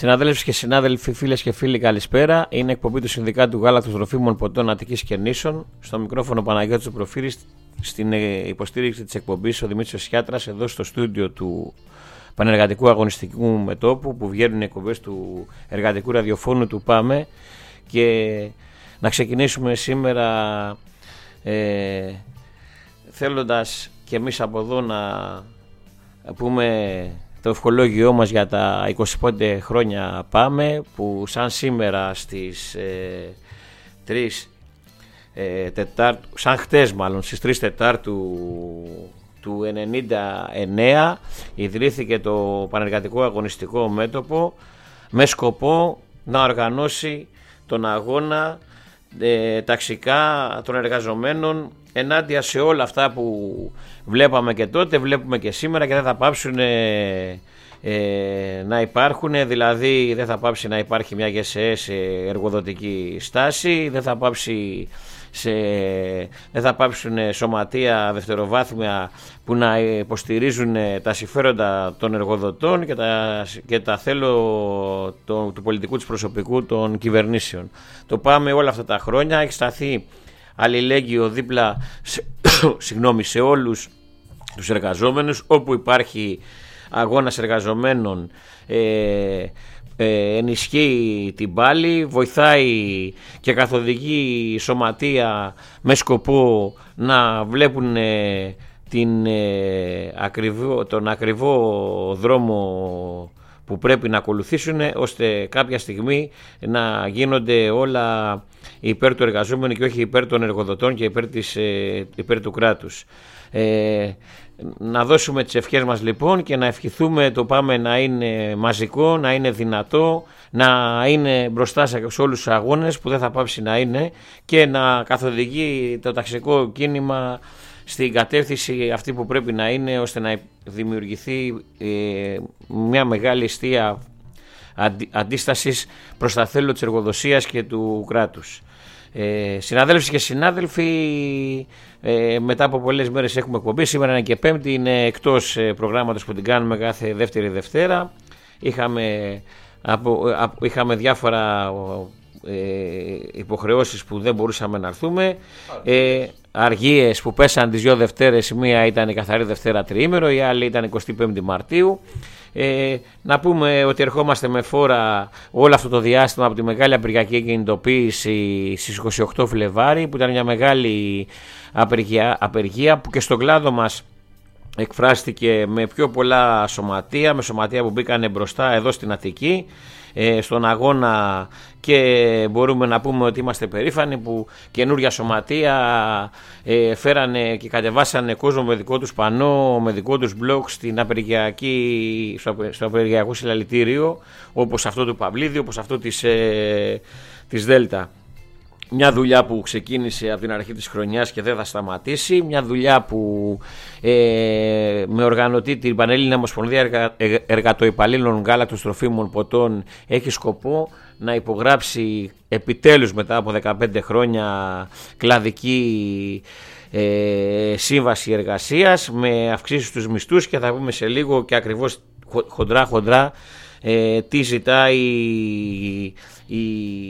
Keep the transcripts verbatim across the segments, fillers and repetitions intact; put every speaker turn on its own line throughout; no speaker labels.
Συναδέλφοι και συνάδελφοι, φίλες και φίλοι, καλησπέρα. Είναι εκπομπή του Συνδικάτου Γάλακτος Τροφίμων Ποτών Αττικής και Νήσων. Στο μικρόφωνο Παναγιώτης Προφύρης, στην υποστήριξη της εκπομπής ο Δημήτρης Σιάτρας, εδώ στο στούντιο του Πανεργατικού Αγωνιστικού Μετώπου, που βγαίνουν οι εκπομπές του εργατικού ραδιοφώνου του ΠΑΜΕ. Και να ξεκινήσουμε σήμερα ε, θέλοντας και εμείς από εδώ να πούμε το ευχολόγιό μας για τα είκοσι πέντε χρόνια ΠΑΜΕ, που σαν σήμερα στις ε, τρεις ε, Τετάρτου, σαν χτες μάλλον στις τρεις Τετάρτου του ενενήντα εννέα ιδρύθηκε το Πανεργατικό Αγωνιστικό Μέτωπο με σκοπό να οργανώσει τον αγώνα ε, ταξικά των εργαζομένων ενάντια σε όλα αυτά που βλέπαμε και τότε, βλέπουμε και σήμερα και δεν θα πάψουν ε, ε, να υπάρχουν. Δηλαδή δεν θα πάψει να υπάρχει μια ΓΕΣΕ σε εργοδοτική στάση, δεν θα πάψει σε, δεν θα πάψουν σωματεία δευτεροβάθμια που να υποστηρίζουν τα συμφέροντα των εργοδοτών και τα, και τα θέλω το, του πολιτικού της προσωπικού των κυβερνήσεων. Το ΠΑΜΕ όλα αυτά τα χρόνια έχει σταθεί αλληλέγγυο δίπλα σε, συγγνώμη, σε όλους τους εργαζόμενους. Όπου υπάρχει αγώνας εργαζομένων ε, ε, ενισχύει την πάλη, βοηθάει και καθοδηγεί σωματεία με σκοπό να βλέπουν ε, την, ε, ακριβό, τον ακριβό δρόμο που πρέπει να ακολουθήσουν, ώστε κάποια στιγμή να γίνονται όλα υπέρ του εργαζόμενου και όχι υπέρ των εργοδοτών και υπέρ, της, υπέρ του κράτους. Ε, να δώσουμε τις ευχές μας λοιπόν και να ευχηθούμε το ΠΑΜΕ να είναι μαζικό, να είναι δυνατό, να είναι μπροστά σε όλους τους αγώνες που δεν θα πάψει να είναι, και να καθοδηγεί το ταξικό κίνημα στην κατεύθυνση αυτή που πρέπει να είναι, ώστε να δημιουργηθεί ε, μια μεγάλη αιστεία αντι, αντίστασης προς τα θέλω της εργοδοσίας και του κράτους. Ε, συναδέλφοι και συνάδελφοι, ε, μετά από πολλές μέρες έχουμε εκπομπή. Σήμερα είναι και Πέμπτη, είναι εκτός ε, προγράμματος που την κάνουμε κάθε δεύτερη Δευτέρα. Είχαμε, από, από, είχαμε διάφορα ε, υποχρεώσεις που δεν μπορούσαμε να έρθουμε. Ε, αργίες που πέσαν τις δύο Δευτέρες, η μία ήταν η καθαρή Δευτέρα τριήμερο, η άλλη ήταν εικοστή πέμπτη Μαρτίου. Ε, να πούμε ότι ερχόμαστε με φόρα όλο αυτό το διάστημα από τη μεγάλη απεργιακή κινητοποίηση στις είκοσι οκτώ Φλεβάρι, που ήταν μια μεγάλη απεργία, απεργία που και στον κλάδο μας εκφράστηκε με πιο πολλά σωματεία, με σωματεία που μπήκανε μπροστά εδώ στην Αττική ε, στον αγώνα, και μπορούμε να πούμε ότι είμαστε περήφανοι που καινούρια σωματεία ε, φέρανε και κατεβάσανε κόσμο με δικό τους πανό, με δικό τους μπλοκ στην απεργιακή, στο, στο απεργιακό συλλαλητήριο, όπως αυτό του Παυλίδη, όπως αυτό της, ε, της Δέλτα. Μια δουλειά που ξεκίνησε από την αρχή της χρονιάς και δεν θα σταματήσει. Μια δουλειά που ε, με οργανωτή την Πανελλήνια Ομοσπονδία Εργα, Εργατοϊπαλλήλων Γάλακτος Τροφίμων Ποτών έχει σκοπό να υπογράψει επιτέλους μετά από δεκαπέντε χρόνια κλαδική ε, σύμβαση εργασίας με αυξήσεις στους μισθούς, και θα πούμε σε λίγο και ακριβώς χοντρά χοντρά ε, τι ζητάει η,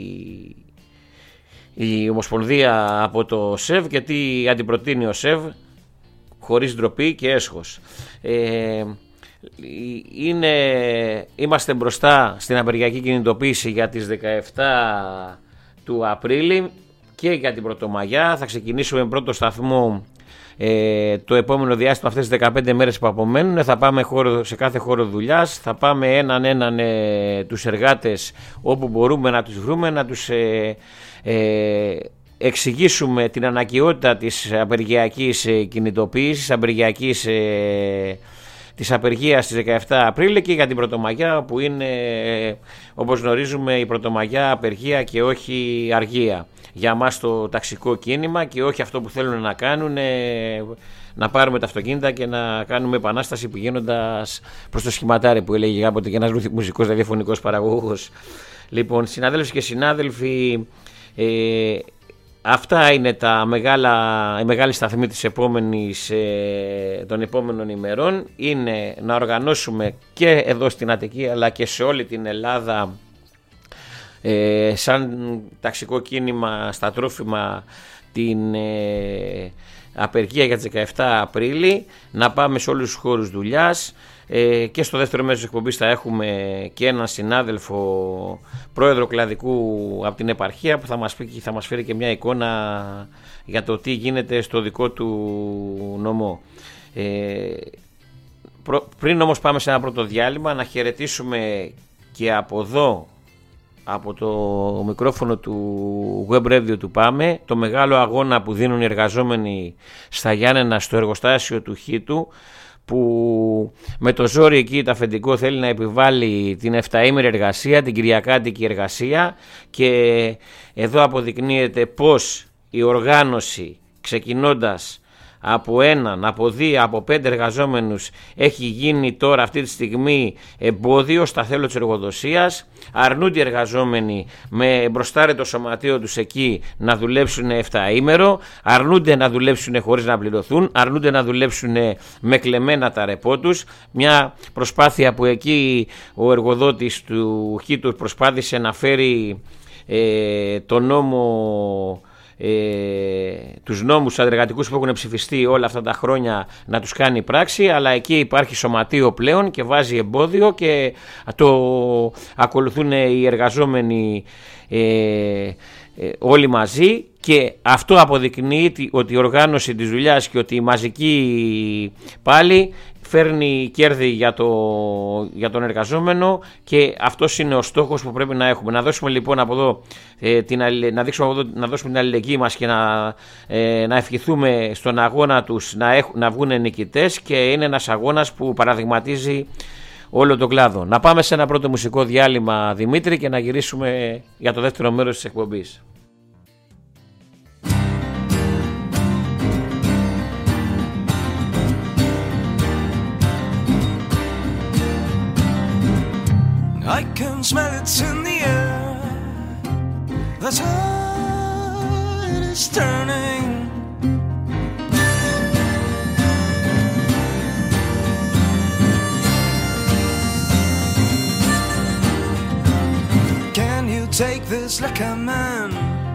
η Ομοσπονδία από το ΣΕΒ και τι αντιπροτείνει ο ΣΕΒ, χωρίς ντροπή και έσχος. Ε, είναι, είμαστε μπροστά στην απεργιακή κινητοποίηση για τις δεκαεφτά του Απρίλη και για την Πρωτομαγιά. Θα ξεκινήσουμε με πρώτο σταθμό ε, το επόμενο διάστημα, αυτές τις δεκαπέντε μέρες που απομένουν. Θα πάμε χώρο, σε κάθε χώρο δουλειάς, θα πάμε έναν έναν ε, τους εργάτες όπου μπορούμε να τους βρούμε, να τους ε, ε, εξηγήσουμε την αναγκαιότητα της απεργιακής ε, κινητοποίησης, απεργιακής ε, της απεργίας στις δεκαεφτά Απρίλη, και για την Πρωτομαγιά, που είναι όπως γνωρίζουμε η Πρωτομαγιά απεργία και όχι αργία για μας το ταξικό κίνημα, και όχι αυτό που θέλουν να κάνουν, να πάρουμε τα αυτοκίνητα και να κάνουμε επανάσταση πηγαίνοντας προς το σχηματάρι, που έλεγε κάποτε και ένας μουσικός ραδιοφωνικός παραγωγός. Λοιπόν, συναδέλφοι και συνάδελφοι, ε, αυτά είναι τα μεγάλα, η μεγάλη σταθμή της επόμενης, ε, των επόμενων ημερών. Είναι να οργανώσουμε και εδώ στην Αττική αλλά και σε όλη την Ελλάδα, ε, σαν ταξικό κίνημα στα τρόφιμα, την ε, απεργία για τις δεκαεφτά Απρίλη, να πάμε σε όλους τους χώρους δουλειάς. Ε, και στο δεύτερο μέρος της εκπομπής θα έχουμε και έναν συνάδελφο πρόεδρο κλαδικού από την επαρχία που θα μας, πει, θα μας φέρει και μια εικόνα για το τι γίνεται στο δικό του νομό. Ε, προ, πριν όμως πάμε σε ένα πρώτο διάλειμμα, να χαιρετήσουμε και από εδώ, από το μικρόφωνο του Web Radio του Πάμε, το μεγάλο αγώνα που δίνουν οι εργαζόμενοι στα Γιάννενα στο εργοστάσιο του Χίτου, που με το ζόρι εκεί το αφεντικό θέλει να επιβάλλει την εφταήμερη εργασία, την κυριακάτικη εργασία, και εδώ αποδεικνύεται πως η οργάνωση, ξεκινώντας από έναν, από δύο, από πέντε εργαζόμενους, έχει γίνει τώρα αυτή τη στιγμή εμπόδιο στα θέλω της εργοδοσίας. Αρνούνται οι εργαζόμενοι με μπροστάρε το σωματείο τους εκεί να δουλέψουν εφταήμερο, αρνούνται να δουλέψουν χωρίς να πληρωθούν, αρνούνται να δουλέψουν με κλεμμένα τα ρεπό τους. Μια προσπάθεια που εκεί ο εργοδότης του Χίτου προσπάθησε να φέρει ε, το νόμο, Ε, τους νόμους εργατικούς που έχουν ψηφιστεί όλα αυτά τα χρόνια να τους κάνει πράξη, αλλά εκεί υπάρχει σωματείο πλέον και βάζει εμπόδιο και το ακολουθούν οι εργαζόμενοι ε, ε, όλοι μαζί, και αυτό αποδεικνύει ότι η οργάνωση της δουλειάς και ότι η μαζική πάλι φέρνει κέρδη για, το, για τον εργαζόμενο, και αυτός είναι ο στόχος που πρέπει να έχουμε. Να δώσουμε λοιπόν από εδώ, ε, την, να, δείξουμε από εδώ να δώσουμε την αλληλεγγύη μας και να, ε, να ευχηθούμε στον αγώνα τους να, έχ, να βγουν νικητές, και είναι ένας αγώνας που παραδειγματίζει όλο τον κλάδο. Να πάμε σε ένα πρώτο μουσικό διάλειμμα, Δημήτρη, και να γυρίσουμε για το δεύτερο μέρος της εκπομπής.
I can smell it in the air. The tide is turning. Can you take this like a man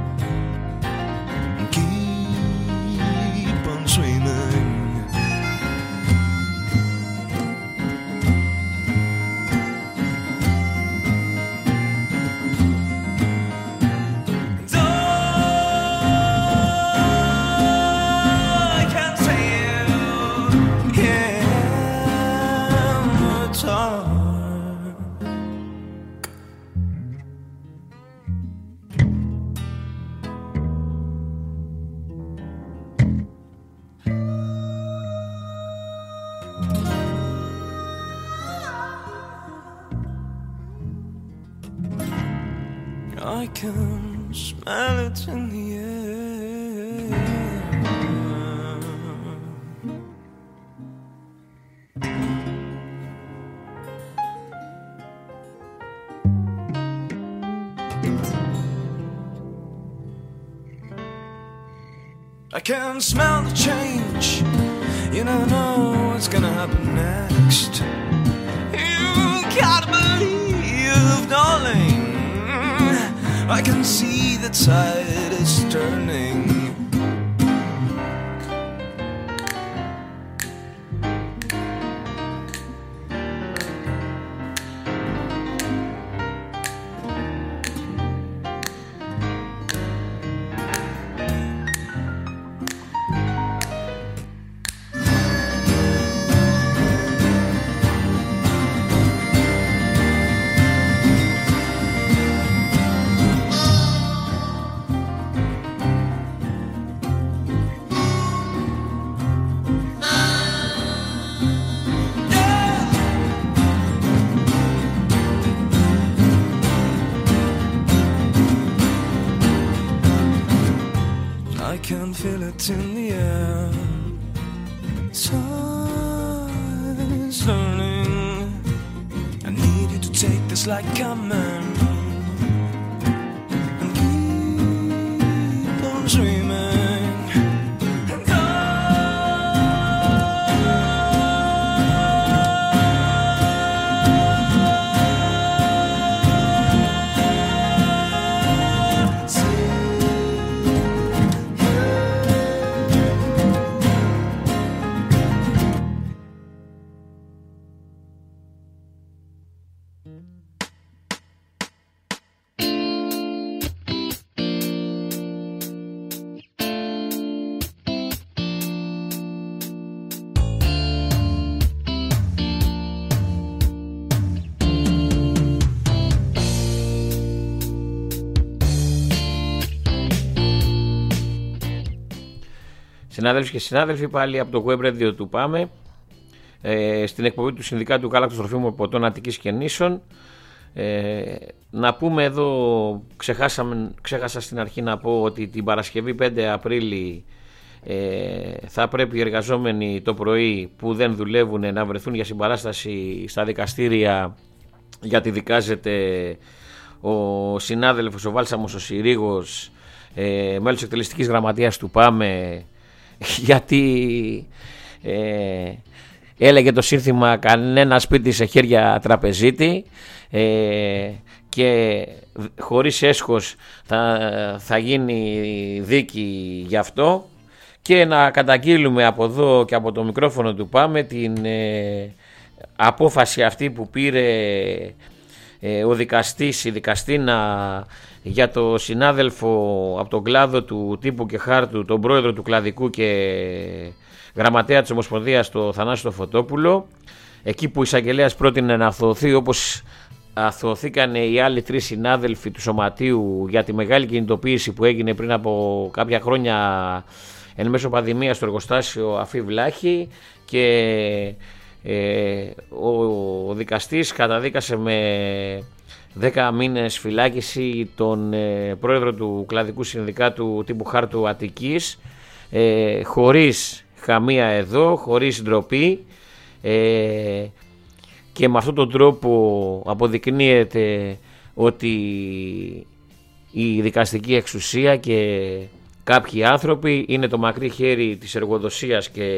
and keep on swimming? I can smell it in the air. I can smell the change. You never know what's gonna happen next. You gotta believe, darling. I can see the tide is turning. Can feel it in the air. Time is turning. I need you to take this like a man and keep on dreaming.
Συνάδελφοι και συνάδελφοι, πάλι από το web radio του Πάμε, ε, στην εκπομπή του Συνδικάτου Γάλακτος Τροφίμων Ποτών Αττικής και Νήσων. Ε, να πούμε εδώ, ξεχάσαμε, ξέχασα στην αρχή να πω ότι την Παρασκευή πέντε Απρίλη ε, θα πρέπει οι εργαζόμενοι το πρωί που δεν δουλεύουν να βρεθούν για συμπαράσταση στα δικαστήρια, γιατί δικάζεται ο συνάδελφος ο Βάλσαμος ο Συρίγος, ε, μέλος εκτελεστικής γραμματείας του Πάμε, γιατί ε, έλεγε το σύνθημα κανένα σπίτι σε χέρια τραπεζίτη, ε, και χωρίς έσχος θα, θα γίνει δίκη γι' αυτό. Και να καταγγείλουμε από εδώ και από το μικρόφωνο του Πάμε την ε, απόφαση αυτή που πήρε ε, ο δικαστής, η δικαστήνα, για το συνάδελφο από τον κλάδο του τύπου και χάρτου, τον πρόεδρο του κλαδικού και γραμματέα της Ομοσπονδίας, το Θανάσιο Φωτόπουλο, εκεί που ο εισαγγελέας πρότεινε να αθωωωθεί, όπως αθωωθήκαν οι άλλοι τρεις συνάδελφοι του Σωματείου για τη μεγάλη κινητοποίηση που έγινε πριν από κάποια χρόνια εν μέσω πανδημίας στο εργοστάσιο Αφή Βλάχη, και ε, ο, ο δικαστής καταδίκασε με δέκα μήνες φυλάκιση τον ε, πρόεδρο του κλαδικού συνδικάτου τύπου χάρτου Αττικής, ε, χωρίς χαμία εδώ, χωρίς ντροπή, ε, και με αυτόν τον τρόπο αποδεικνύεται ότι η δικαστική εξουσία και κάποιοι άνθρωποι είναι το μακρύ χέρι της εργοδοσίας και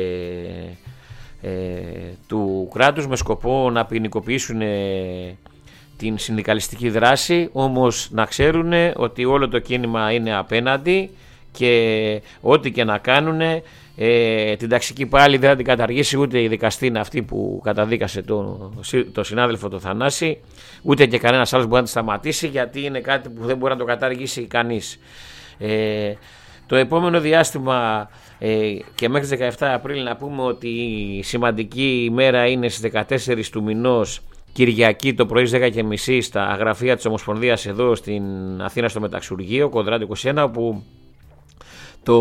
ε, του κράτους, με σκοπό να ποινικοποιήσουν την συνδικαλιστική δράση. Όμως να ξέρουν ότι όλο το κίνημα είναι απέναντι και ό,τι και να κάνουν, ε, την ταξική πάλι δεν θα την καταργήσει ούτε η δικαστήνα αυτή που καταδίκασε το, το συνάδελφο το Θανάση, ούτε και κανένας άλλος μπορεί να τη σταματήσει, γιατί είναι κάτι που δεν μπορεί να το καταργήσει κανείς. Ε, το επόμενο διάστημα ε, και μέχρι τις δεκαεφτά Απρίλη, να πούμε ότι η σημαντική ημέρα είναι στις δεκατέσσερις του μηνός, Κυριακή το πρωί στις δέκα και μισή, στα γραφεία της Ομοσπονδίας εδώ στην Αθήνα, στο Μεταξουργείο Κοδράτου είκοσι ένα, όπου το,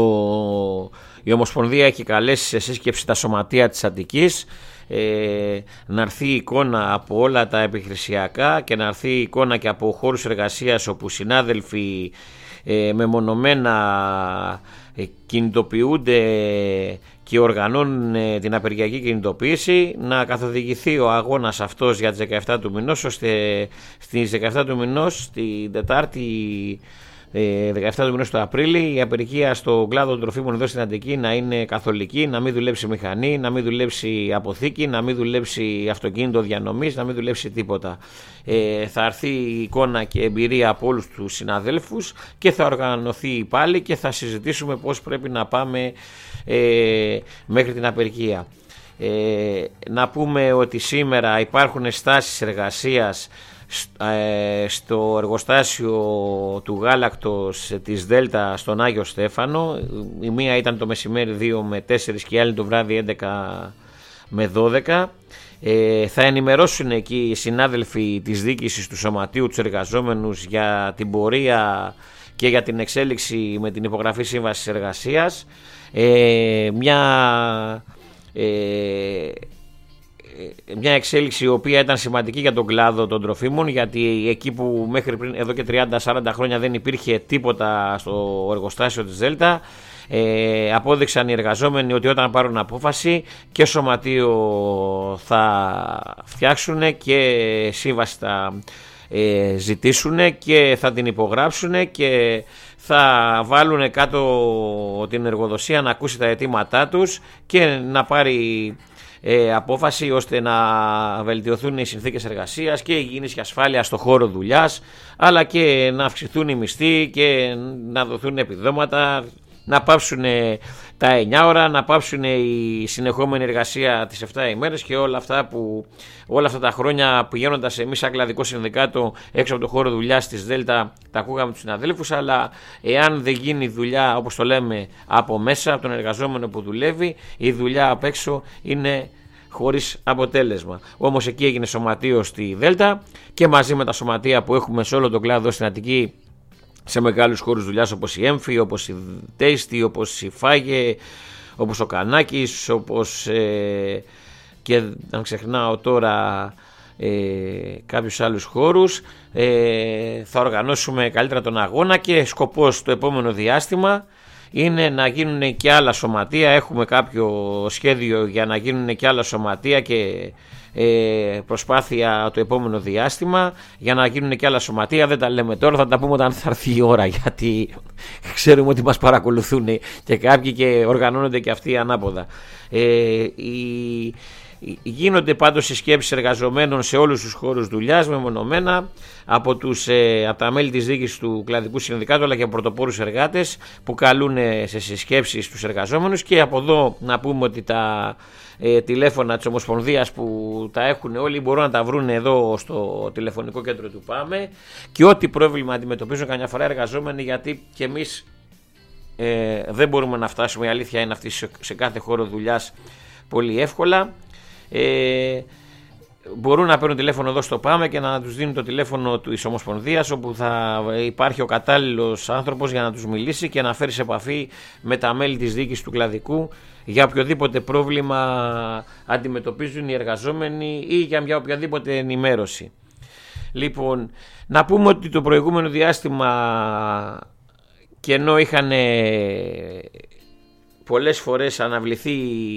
η Ομοσπονδία έχει καλέσει σε σύσκεψη τα σωματεία της Αττικής, ε, να έρθει εικόνα από όλα τα επιχειρησιακά και να έρθει εικόνα και από χώρους εργασίας όπου συνάδελφοι ε, μεμονωμένα ε, κινητοποιούνται και οργανώνουν ε, την απεργιακή κινητοποίηση, να καθοδηγηθεί ο αγώνας αυτός για τις δεκαεφτά του μηνός, ώστε στις δεκαεφτά του μηνός, την Τετάρτη δεκαεφτά του μηνός του Απρίλη, η απεργία στον κλάδο των τροφίμων εδώ στην Αττική να είναι καθολική, να μην δουλέψει μηχανή, να μην δουλέψει αποθήκη, να μην δουλέψει αυτοκίνητο διανομής, να μην δουλέψει τίποτα. Ε, θα έρθει η εικόνα και εμπειρία από όλους τους συναδέλφους και θα οργανωθεί πάλι και θα συζητήσουμε πώς πρέπει να πάμε ε, μέχρι την απεργία. Ε, να πούμε ότι σήμερα υπάρχουν στάσεις εργασίας στο εργοστάσιο του γάλακτος της Δέλτα στον Άγιο Στέφανο. Η μία ήταν το μεσημέρι δύο με τέσσερις και η άλλη το βράδυ έντεκα με δώδεκα. Ε, θα ενημερώσουν εκεί οι συνάδελφοι της διοίκησης του Σωματείου τους εργαζόμενους για την πορεία και για την εξέλιξη με την υπογραφή σύμβασης εργασίας. Ε, μια ε, μια εξέλιξη η οποία ήταν σημαντική για τον κλάδο των τροφίμων, γιατί εκεί που μέχρι πριν εδώ και τριάντα με σαράντα χρόνια δεν υπήρχε τίποτα στο εργοστάσιο της Δέλτα, ε, απόδειξαν οι εργαζόμενοι ότι όταν πάρουν απόφαση και σωματείο θα φτιάξουν και σύμβαση θα ε, ζητήσουν και θα την υπογράψουν και θα βάλουν κάτω την εργοδοσία να ακούσει τα αιτήματά τους και να πάρει Ε, απόφαση ώστε να βελτιωθούν οι συνθήκες εργασίας και η υγιεινής και ασφάλεια στο χώρο δουλειάς, αλλά και να αυξηθούν οι μισθοί και να δοθούν επιδόματα, να πάψουν τα εννιά ώρα, να πάψουν η συνεχόμενη εργασία τις επτά ημέρες και όλα αυτά, που, όλα αυτά τα χρόνια πηγαίνοντας εμείς σαν κλαδικό συνδικάτο έξω από το χώρο δουλειάς της Δέλτα τα ακούγαμε τους συναδέλφους, αλλά εάν δεν γίνει δουλειά όπως το λέμε από μέσα, από τον εργαζόμενο που δουλεύει, η δουλειά απ' έξω είναι χωρίς αποτέλεσμα. Όμως εκεί έγινε σωματείο στη Δέλτα και μαζί με τα σωματεία που έχουμε σε όλο τον κλάδο στην Αττική, σε μεγάλους χώρους δουλειάς όπως η Έμφυ, όπως η Τέιστη, όπως η Φάγε, όπως ο Κανάκης, όπως ε, και αν ξεχνάω τώρα ε, κάποιους άλλους χώρους. Ε, θα οργανώσουμε καλύτερα τον αγώνα και σκοπός το επόμενο διάστημα είναι να γίνουν και άλλα σωματεία. Έχουμε κάποιο σχέδιο για να γίνουν και άλλα σωματεία και ε, προσπάθεια το επόμενο διάστημα για να γίνουν και άλλα σωματεία. Δεν τα λέμε τώρα, θα τα πούμε όταν θα έρθει η ώρα, γιατί ξέρουμε ότι μας παρακολουθούν και κάποιοι και οργανώνονται και αυτοί ανάποδα. Ε, η, Γίνονται πάντως συσκέψεις εργαζομένων σε όλους τους χώρους δουλειάς μεμονωμένα από, τους, ε, από τα μέλη της διοίκησης του Κλαδικού Συνδικάτου, αλλά και από πρωτοπόρους εργάτες που καλούν σε συσκέψεις τους εργαζόμενους. Και από εδώ να πούμε ότι τα ε, τηλέφωνα της Ομοσπονδίας που τα έχουν όλοι μπορούν να τα βρουν εδώ στο τηλεφωνικό κέντρο του ΠΑΜΕ, και ό,τι πρόβλημα αντιμετωπίζουν καμιά φορά εργαζόμενοι, γιατί και εμείς ε, δεν μπορούμε να φτάσουμε, η αλήθεια είναι αυτή, σε, σε κάθε χώρο δουλειάς πολύ εύκολα. Ε, μπορούν να παίρνουν τηλέφωνο εδώ στο ΠΑΜΕ και να τους δίνουν το τηλέφωνο της Ομοσπονδίας, όπου θα υπάρχει ο κατάλληλος άνθρωπος για να τους μιλήσει και να φέρει σε επαφή με τα μέλη της διοίκησης του Κλαδικού για οποιοδήποτε πρόβλημα αντιμετωπίζουν οι εργαζόμενοι ή για μια οποιαδήποτε ενημέρωση. Λοιπόν, να πούμε ότι το προηγούμενο διάστημα, και ενώ είχαν πολλές φορές αναβληθεί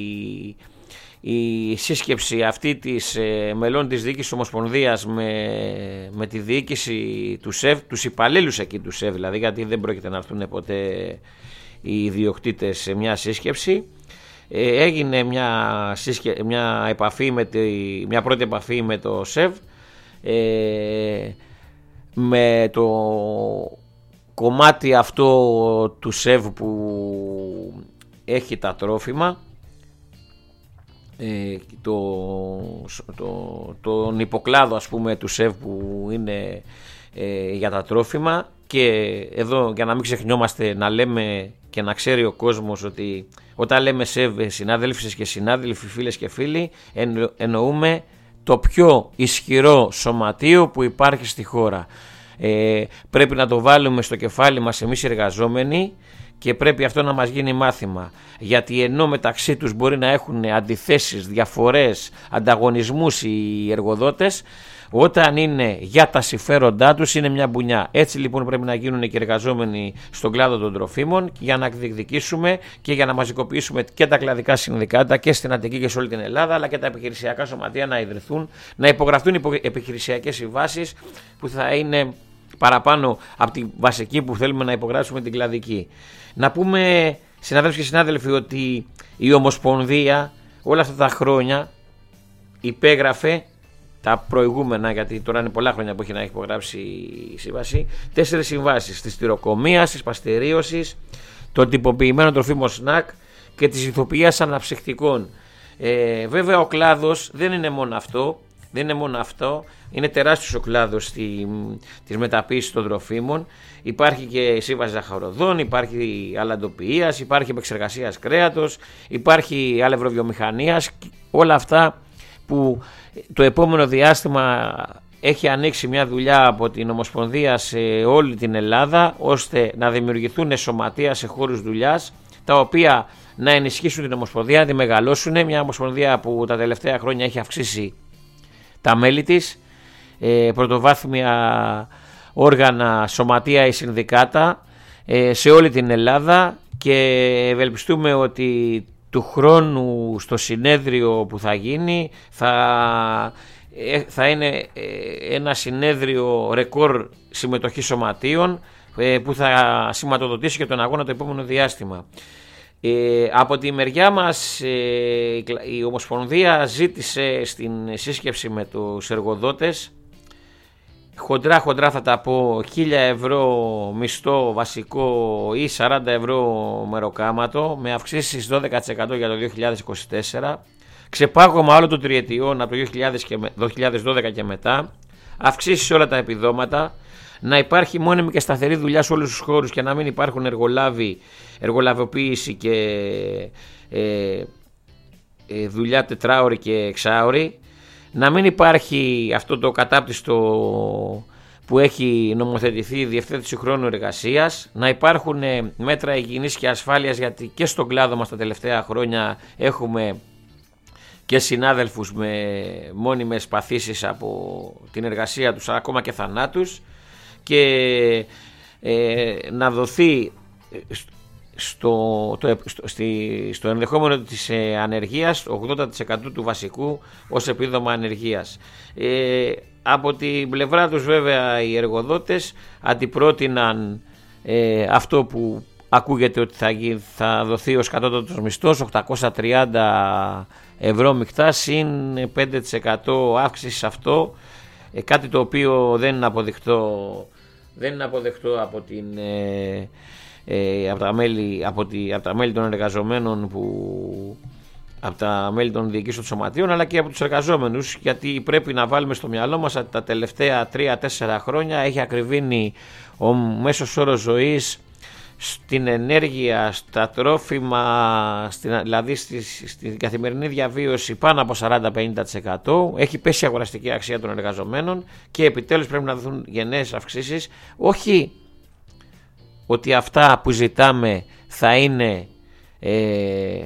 η σύσκεψη αυτή της ε, μελών της διοίκησης της Ομοσπονδίας με, με τη διοίκηση του ΣΕΒ, τους υπαλλήλους εκεί του ΣΕΒ δηλαδή, γιατί δεν πρόκειται να έρθουν ποτέ οι ιδιοκτήτες σε μια σύσκεψη, ε, έγινε μια, σύσκε, μια, επαφή με τη, μια πρώτη επαφή με το ΣΕΒ, ε, με το κομμάτι αυτό του ΣΕΒ που έχει τα τρόφιμα, Ε, το, το, τον υποκλάδο ας πούμε του ΣΕΒ που είναι ε, για τα τρόφιμα. Και εδώ, για να μην ξεχνιόμαστε, να λέμε και να ξέρει ο κόσμος ότι όταν λέμε ΣΕΒ, συνάδελφες και συνάδελφοι, φίλες και φίλοι, εννο, εννοούμε το πιο ισχυρό σωματείο που υπάρχει στη χώρα. Ε, πρέπει να το βάλουμε στο κεφάλι μας εμείς οι εργαζόμενοι, και πρέπει αυτό να μας γίνει μάθημα, γιατί ενώ μεταξύ τους μπορεί να έχουν αντιθέσεις, διαφορές, ανταγωνισμούς οι εργοδότες, όταν είναι για τα συμφέροντά τους είναι μια μπουνιά. Έτσι λοιπόν πρέπει να γίνουν και εργαζόμενοι στον κλάδο των τροφίμων, για να διεκδικήσουμε και για να μαζικοποιήσουμε και τα κλαδικά συνδικάτα και στην Αττική και σε όλη την Ελλάδα, αλλά και τα επιχειρησιακά σωματεία να ιδρυθούν, να υπογραφτούν επιχειρησιακές συμβάσεις που θα είναι παραπάνω από τη βασική που θέλουμε να υπογράψουμε, την κλαδική. Να πούμε, συναδέλφοι και συνάδελφοι, ότι η Ομοσπονδία όλα αυτά τα χρόνια υπέγραφε τα προηγούμενα, γιατί τώρα είναι πολλά χρόνια που έχει να έχει υπογράψει η σύμβαση, τέσσερις συμβάσεις: της τυροκομείας, της παστερίωσης, των τυποποιημένων τροφίμων σνακ και της ηθοποιίας αναψυχτικών. Ε, βέβαια ο κλάδος δεν είναι μόνο αυτό, δεν είναι μόνο αυτό, είναι τεράστιος ο κλάδος στη, της μεταποίησης των τροφίμων. Υπάρχει και σύμβαση ζαχαροδών, υπάρχει αλαντοποιίας, υπάρχει επεξεργασίας κρέατος, υπάρχει αλευροβιομηχανίας, όλα αυτά που το επόμενο διάστημα έχει ανοίξει μια δουλειά από την Ομοσπονδία σε όλη την Ελλάδα, ώστε να δημιουργηθούν σωματεία σε χώρους δουλειάς, τα οποία να ενισχύσουν την Ομοσπονδία, να τη μεγαλώσουν. Μια Ομοσπονδία που τα τελευταία χρόνια έχει αυξήσει τα μέλη της, ε, πρωτοβάθμια όργανα, σωματεία ή συνδικάτα ε, σε όλη την Ελλάδα, και ευελπιστούμε ότι του χρόνου στο συνέδριο που θα γίνει θα, ε, θα είναι ε, ένα συνέδριο ρεκόρ συμμετοχής σωματείων ε, που θα σηματοδοτήσει και τον αγώνα το επόμενο διάστημα. Ε, από τη μεριά μας ε, η Ομοσπονδία ζήτησε στην σύσκεψη με τους εργοδότες, χοντρά χοντρά θα τα πω, χίλια ευρώ μισθό βασικό ή σαράντα ευρώ μεροκάματο, με αυξήσεις δώδεκα τοις εκατό για το δύο χιλιάδες είκοσι τέσσερα, ξεπάγωμα όλων των τριετιών από το δύο χιλιάδες δώδεκα και μετά, αυξήσεις σε όλα τα επιδόματα, να υπάρχει μόνιμη και σταθερή δουλειά σε όλους τους χώρους και να μην υπάρχουν εργολάβοι, εργολαβοποίηση και ε, ε, δουλειά τετράωρη και εξάωρη, να μην υπάρχει αυτό το κατάπτυστο που έχει νομοθετηθεί η διευθέτηση χρόνου εργασίας, να υπάρχουν μέτρα υγιεινής και ασφάλειας, γιατί και στον κλάδο μας τα τελευταία χρόνια έχουμε και συνάδελφους με μόνιμες παθήσεις από την εργασία τους, ακόμα και θανάτους, και ε, να δοθεί στο, το, στο, στη, στο ενδεχόμενο της ε, ανεργίας ογδόντα τοις εκατό του βασικού ως επίδομα ανεργίας. Ε, από την πλευρά τους βέβαια οι εργοδότες αντιπρότειναν ε, αυτό που ακούγεται ότι θα, θα δοθεί ως κατώτατος μισθός, οκτακόσια τριάντα ευρώ μεικτά, συν πέντε τοις εκατό αύξηση σε αυτό, ε, κάτι το οποίο δεν είναι αποδεικτό, δεν είναι αποδεκτό από, την, ε, ε, από, τα μέλη, από, τη, από τα μέλη των εργαζομένων, που, από τα μέλη των διοικήσεων των σωματείων, αλλά και από τους εργαζόμενους, γιατί πρέπει να βάλουμε στο μυαλό μας ότι τα τελευταία τρία τέσσερα χρόνια έχει ακριβήνει ο μέσος όρος ζωής στην ενέργεια, στα τρόφιμα, στην, δηλαδή στη, στην καθημερινή διαβίωση πάνω από σαράντα με πενήντα τοις εκατό. Έχει πέσει η αγοραστική αξία των εργαζομένων και επιτέλους πρέπει να δοθούν γενναίες αυξήσεις. Όχι ότι αυτά που ζητάμε θα είναι ε, ε,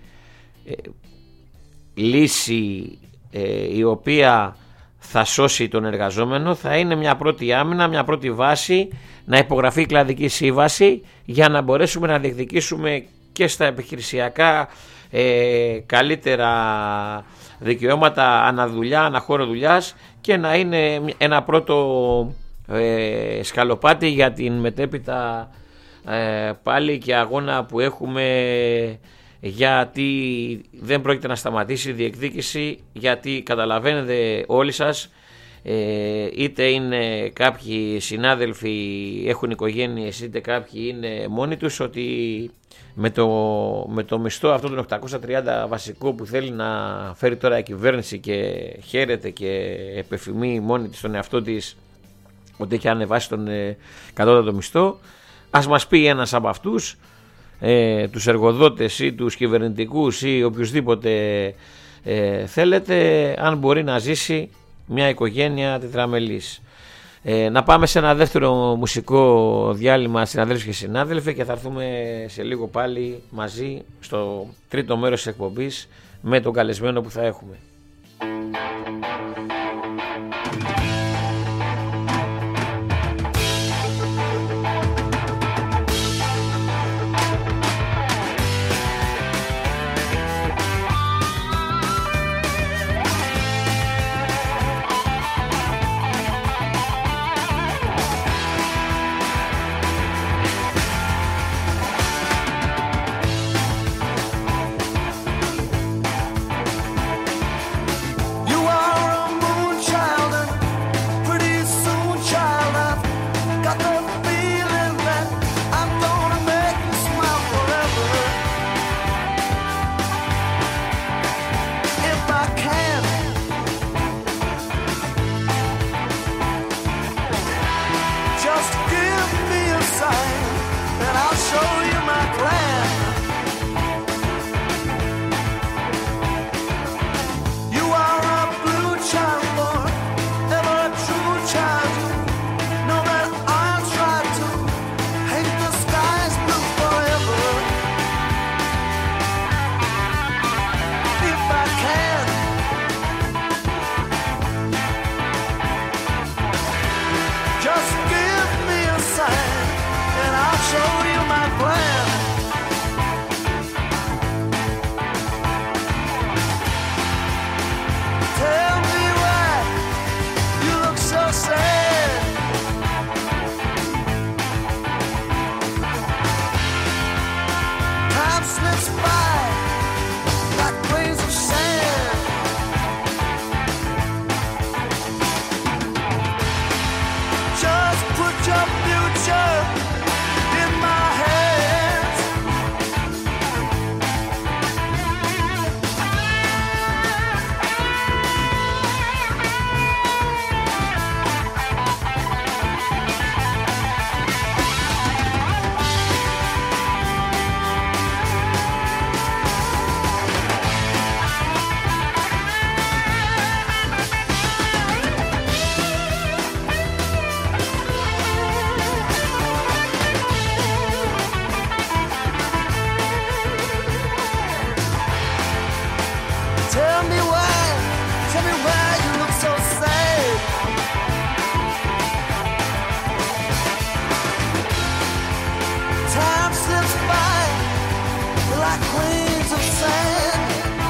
λύση ε, η οποία θα σώσει τον εργαζόμενο, θα είναι μια πρώτη άμυνα, μια πρώτη βάση, να υπογραφεί η κλαδική σύμβαση για να μπορέσουμε να διεκδικήσουμε και στα επιχειρησιακά ε, καλύτερα δικαιώματα αναδουλειά, αναχώρο δουλειάς, και να είναι ένα πρώτο ε, σκαλοπάτι για την μετέπειτα ε, πάλι και αγώνα που έχουμε, γιατί δεν πρόκειται να σταματήσει η διεκδίκηση, γιατί καταλαβαίνετε όλοι σας, ε, είτε είναι κάποιοι συνάδελφοι έχουν οικογένειες, είτε κάποιοι είναι μόνοι τους, ότι με το, με το μισθό αυτό των οκτακόσια τριάντα βασικό που θέλει να φέρει τώρα η κυβέρνηση και χαίρεται και επεφημεί μόνη της τον εαυτό της ότι έχει ανεβάσει τον ε, κατώτατο μισθό, ας μας πει ένας από αυτούς, Ε, τους εργοδότες ή τους κυβερνητικούς ή οποιουσδήποτε ε, θέλετε, αν μπορεί να ζήσει μια οικογένεια τετραμελής. Ε, να πάμε σε ένα δεύτερο μουσικό διάλειμμα, συναδέλφοι και συνάδελφοι, και θα έρθουμε σε λίγο πάλι μαζί στο τρίτο μέρος της εκπομπής με τον καλεσμένο που θα έχουμε.
queens of sand.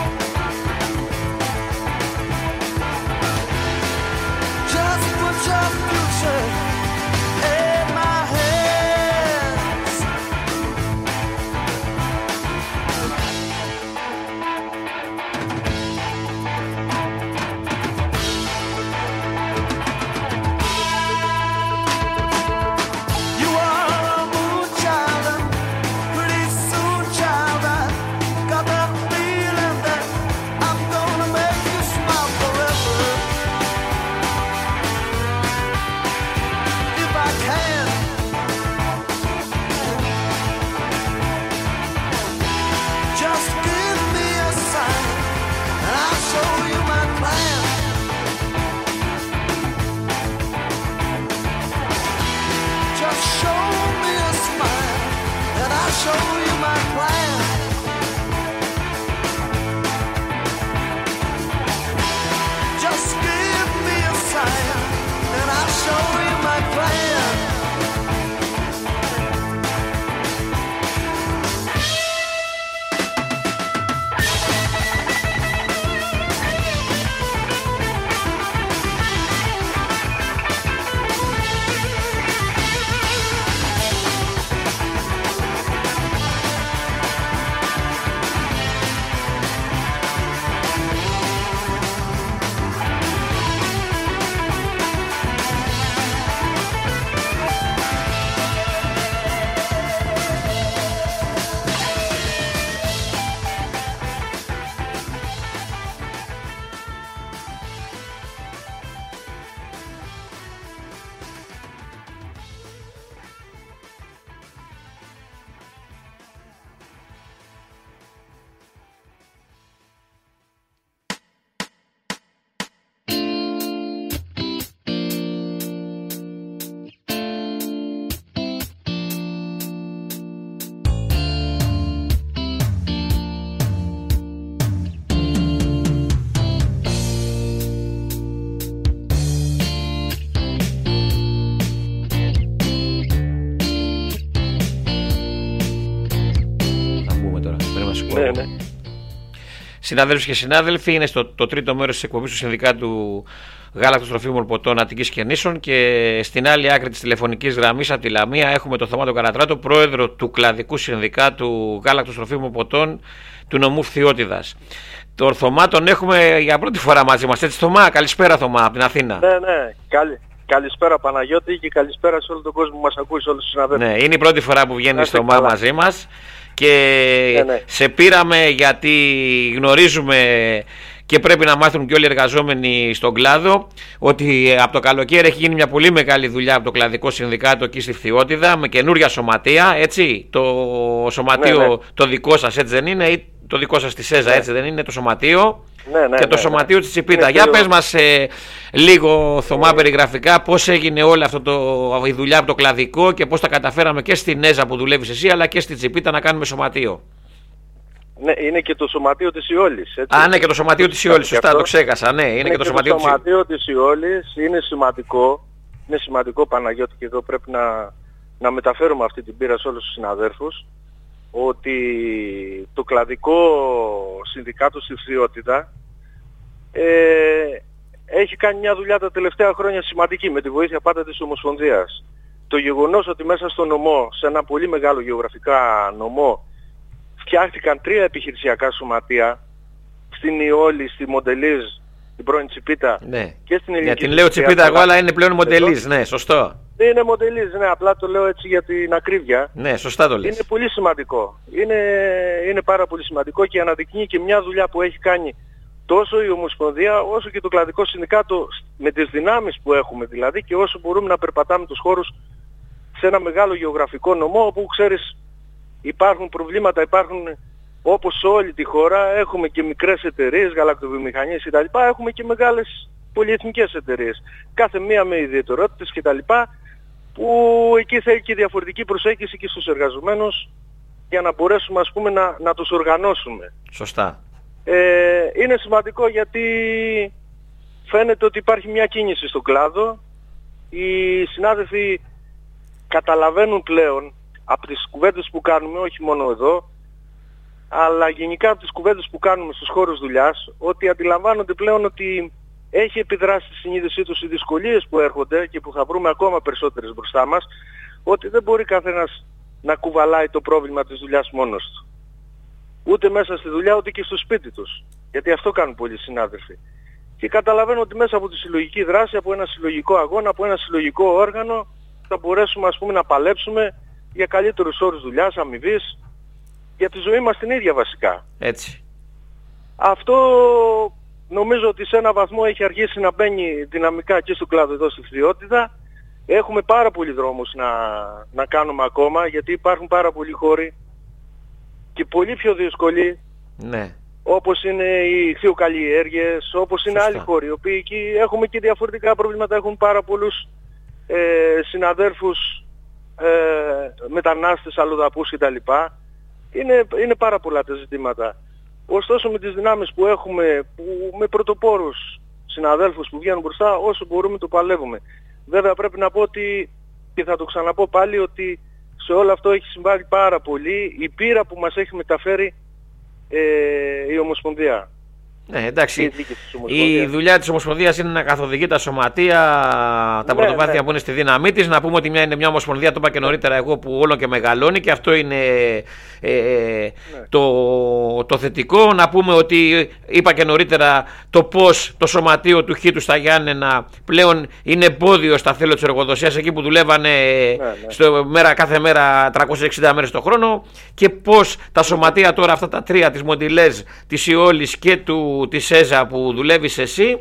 Just put your future in my hands. You are a moon child, and pretty soon, child, I got that feeling that I'm gonna make you smile forever. If I can, just give me a sign, and I'll show you my plan. Just show me a smile, and I'll show you my plan. Just give me a sign, and I'll show you my plan.
Ναι, ναι.
Συνάδελφοι και συνάδελφοι, είναι στο το τρίτο μέρος της εκπομπής του Συνδικάτου Γάλακτος Τροφίμων Ποτών Αττικής και Νήσων και στην άλλη άκρη της τηλεφωνικής γραμμής από τη Λαμία έχουμε τον Θωμά τον Καρατράτο, πρόεδρο του Κλαδικού Συνδικάτου Γάλακτος Τροφίμων Ποτών του νομού Φθιώτιδας. Τον Θωμά τον έχουμε για πρώτη φορά μαζί μας, έτσι Θωμά? Καλησπέρα Θωμά από την Αθήνα.
Ναι, ναι, καλή. Καλησπέρα Παναγιώτη και καλησπέρα σε όλο τον κόσμο που μας ακούει, σε όλους τους συναδέλφους.
Ναι, είναι η πρώτη φορά που βγαίνεις στο Θωμά μαζί μας και
ναι, ναι.
σε πήραμε γιατί γνωρίζουμε και πρέπει να μάθουν και όλοι οι εργαζόμενοι στον κλάδο ότι από το καλοκαίρι έχει γίνει μια πολύ μεγάλη δουλειά από το κλαδικό συνδικάτο εκεί στη Φθιώτιδα με καινούρια σωματεία, έτσι, το σωματείο
ναι, ναι.
το δικό σας έτσι δεν είναι, ή το δικό σας στη ΣΕΖΑ ναι. έτσι δεν είναι, το σωματείο
ναι, ναι,
και το
ναι,
σωματείο
ναι.
της Τσιπίτα.
Ναι,
Για
ναι.
πες μας ε, λίγο Θωμά ναι. περιγραφικά πώς έγινε όλη αυτό το, η δουλειά από το κλαδικό και πώς τα καταφέραμε και στην ΕΖΑ που δουλεύεις εσύ αλλά και στη Τσιπίτα να κάνουμε σωματείο.
Ναι, είναι και το σωματείο της Ιόλης. Έτσι.
Α, ναι, και το σωματείο της Ιόλης, σωστά, το ξέχασα. Ναι, είναι, είναι και το σωματείο,
το σωματείο της Ιόλης. Είναι σημαντικό, είναι σημαντικό Παναγιώτη και εδώ πρέπει να, να μεταφέρουμε αυτή την πείρα σε όλους τους συναδέρφους ότι το κλαδικό συνδικάτο στη Φθιώτιδα ε, έχει κάνει μια δουλειά τα τελευταία χρόνια σημαντική με τη βοήθεια πάντα της Ομοσπονδίας. Το γεγονός ότι μέσα στο νομό, σε ένα πολύ μεγάλο γεωγραφικά νομό, φτιάχτηκαν τρία επιχειρησιακά σωματεία στην Ιόλη, στη Μοντελίζ, την πρώην Τσιπίτα
ναι.
και στην Ελληνική.
Για την λέω Τσιπίτα εγώ, αλλά είναι πλέον Μοντελίζ, ναι, σωστό.
Είναι Μοντελίζ, ναι, απλά το λέω έτσι για την ακρίβεια.
Ναι, σωστά το λες.
Είναι πολύ σημαντικό. Είναι, είναι πάρα πολύ σημαντικό και αναδεικνύει και μια δουλειά που έχει κάνει τόσο η Ομοσπονδία όσο και το κλαδικό συνδικάτο με τις δυνάμεις που έχουμε δηλαδή και όσο μπορούμε να περπατάμε τους χώρους σε ένα μεγάλο γεωγραφικό νομό όπου ξέρεις υπάρχουν προβλήματα, υπάρχουν όπως σε όλη τη χώρα, έχουμε και μικρές εταιρείες, γαλακτοβιομηχανίες κτλ. Έχουμε και μεγάλες πολυεθνικές εταιρείες. Κάθε μία με ιδιαιτερότητες κτλ. Που εκεί θέλει και διαφορετική προσέγγιση και στους εργαζομένους για να μπορέσουμε ας πούμε να, να τους οργανώσουμε.
Σωστά.
Ε, είναι σημαντικό γιατί φαίνεται ότι υπάρχει μια κίνηση στον κλάδο. Οι συνάδελφοι καταλαβαίνουν πλέον από τις κουβέντες που κάνουμε, όχι μόνο εδώ, αλλά γενικά από τις κουβέντες που κάνουμε στους χώρους δουλειάς, ότι αντιλαμβάνονται πλέον ότι έχει επιδράσει στη συνείδησή τους οι δυσκολίες που έρχονται και που θα βρούμε ακόμα περισσότερες μπροστά μας, ότι δεν μπορεί καθένας να κουβαλάει το πρόβλημα της δουλειάς μόνος του. Ούτε μέσα στη δουλειά, ούτε και στο σπίτι τους. Γιατί αυτό κάνουν πολλοί συνάδελφοι. Και καταλαβαίνω ότι μέσα από τη συλλογική δράση, από ένα συλλογικό αγώνα, από ένα συλλογικό όργανο, θα μπορέσουμε, ας πούμε, να παλέψουμε για καλύτερους όρους δουλειάς, αμοιβής, για τη ζωή μας την ίδια βασικά.
Έτσι.
Αυτό νομίζω ότι σε ένα βαθμό έχει αρχίσει να μπαίνει δυναμικά και στον κλάδο εδώ στη Χθιότητα. Έχουμε πάρα πολλοί δρόμους να, να κάνουμε ακόμα, γιατί υπάρχουν πάρα πολλοί χώροι και πολύ πιο δύσκολοι,
ναι,
όπως είναι οι χθιοκαλλιέργειες, όπως είναι
Σωστά.
άλλοι χώροι, οι οποίοι εκεί έχουμε και διαφορετικά προβλήματα, έχουν πάρα πολλούς ε, συναδέρφους ε, μετανάστες, αλλοδαπούς κτλ. Είναι, είναι πάρα πολλά τα ζητήματα. Ωστόσο με τις δυνάμεις που έχουμε, που, με πρωτοπόρους συναδέλφους που βγαίνουν μπροστά, όσο μπορούμε το παλεύουμε. Βέβαια πρέπει να πω ότι, και θα το ξαναπώ πάλι, ότι σε όλο αυτό έχει συμβάλει πάρα πολύ η πείρα που μας έχει μεταφέρει ε, η Ομοσπονδία.
Ναι, εντάξει.
Η,
η δουλειά της Ομοσπονδίας είναι να καθοδηγεί τα σωματεία, τα
ναι,
πρωτοβάθμια
ναι.
που είναι στη δύναμή της. Να πούμε ότι μια είναι μια Ομοσπονδία, το είπα και νωρίτερα εγώ, που όλο και μεγαλώνει, και αυτό είναι ε,
ναι.
το, το θετικό. Να πούμε ότι είπα και νωρίτερα το πώς το σωματείο του Χ του στα Γιάννενα πλέον είναι εμπόδιο στα θέλω της εργοδοσίας, εκεί που δουλεύανε
ναι, ναι.
Στο, μέρα, κάθε μέρα τριακόσιες εξήντα μέρες το χρόνο, και πώς τα σωματεία τώρα αυτά τα τρία, της Μοντιλέζ, της Ιόλης και του της ΕΖΑ που δουλεύεις εσύ,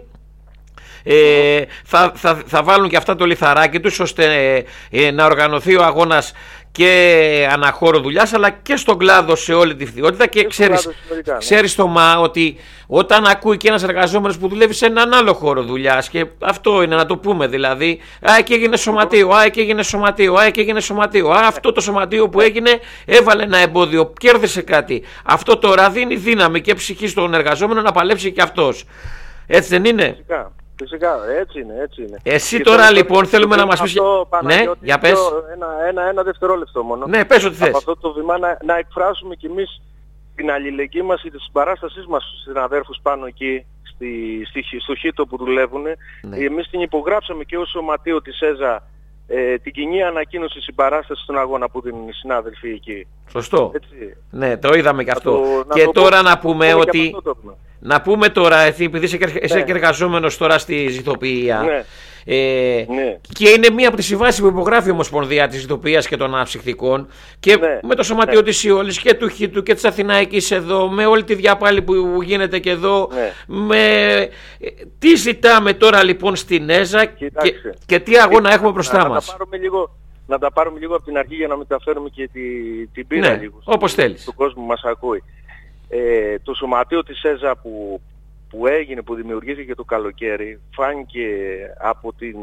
ε, θα, θα, θα βάλουν και αυτά το λιθαράκι τους, ώστε ε, να οργανωθεί ο αγώνας και αναχώρο δουλειάς, αλλά και στον κλάδο σε όλη τη Χθιότητα. Και, και ξέρεις,
ναι.
ξέρεις το ΜΑ ότι όταν ακούει και ένας εργαζόμενος που δουλεύει σε έναν άλλο χώρο δουλειάς, και αυτό είναι να το πούμε δηλαδή, α, και έγινε σωματείο, α, και έγινε σωματείο, α, και έγινε σωματείο, α, αυτό το σωματείο που έγινε έβαλε ένα εμπόδιο, κέρδισε κάτι. Αυτό τώρα δίνει δύναμη και ψυχή στον εργαζόμενο να παλέψει και αυτός. Έτσι δεν είναι?
Φυσικά. Φυσικά, έτσι είναι, έτσι είναι.
Εσύ
και
τώρα
το,
λοιπόν
το,
θέλουμε
το,
να μας πεις... Ναι, για πες.
Ένα, ένα, ένα δευτερόλεπτο μόνο.
Ναι, πες ό,τι θες.
Από αυτό το βήμα να, να εκφράσουμε κι εμείς την αλληλεγγύη μας και τη συμπαράστασή μας στους συναδέρφους πάνω εκεί, στη, στη, στο Χ που δουλεύουν.
Ναι.
Εμείς την υπογράψαμε και ως σωματείο της ΕΖΑ ε, την κοινή ανακοίνωση συμπαράστασης στον αγώνα που δίνουν οι συνάδελφοι εκεί.
Σωστό.
Έτσι.
Ναι, το είδαμε και αυτό.
Το,
και
να
τώρα
πω,
να πούμε ότι...
Να
πούμε τώρα, επειδή είσαι,
ναι.
είσαι και εργαζόμενος τώρα στη Ζηθοποιία,
ναι.
Ε,
ναι.
και είναι μία από τις συμβάσεις που υπογράφει η Ομοσπονδία της Ζηθοποιίας και των Αναψυχτικών, και
ναι.
με το σωματείο ναι. της Ιόλης και του Χ και της Αθηναϊκής εδώ, με όλη τη διαπάλη που γίνεται και εδώ,
ναι.
με... τι ζητάμε τώρα λοιπόν στην ΕΖΑ και, και τι αγώνα έχουμε μπροστά
να,
μας.
Να τα πάρουμε λίγο, να τα πάρουμε λίγο από την αρχή για να μεταφέρουμε και τη, την πείρα
ναι,
λίγο
όπως
στον,
θέλεις.
στον κόσμο που μας ακούει. Ε, το σωματείο της ΕΖΑ που, που έγινε, που δημιουργήθηκε το καλοκαίρι, φάνηκε από, την,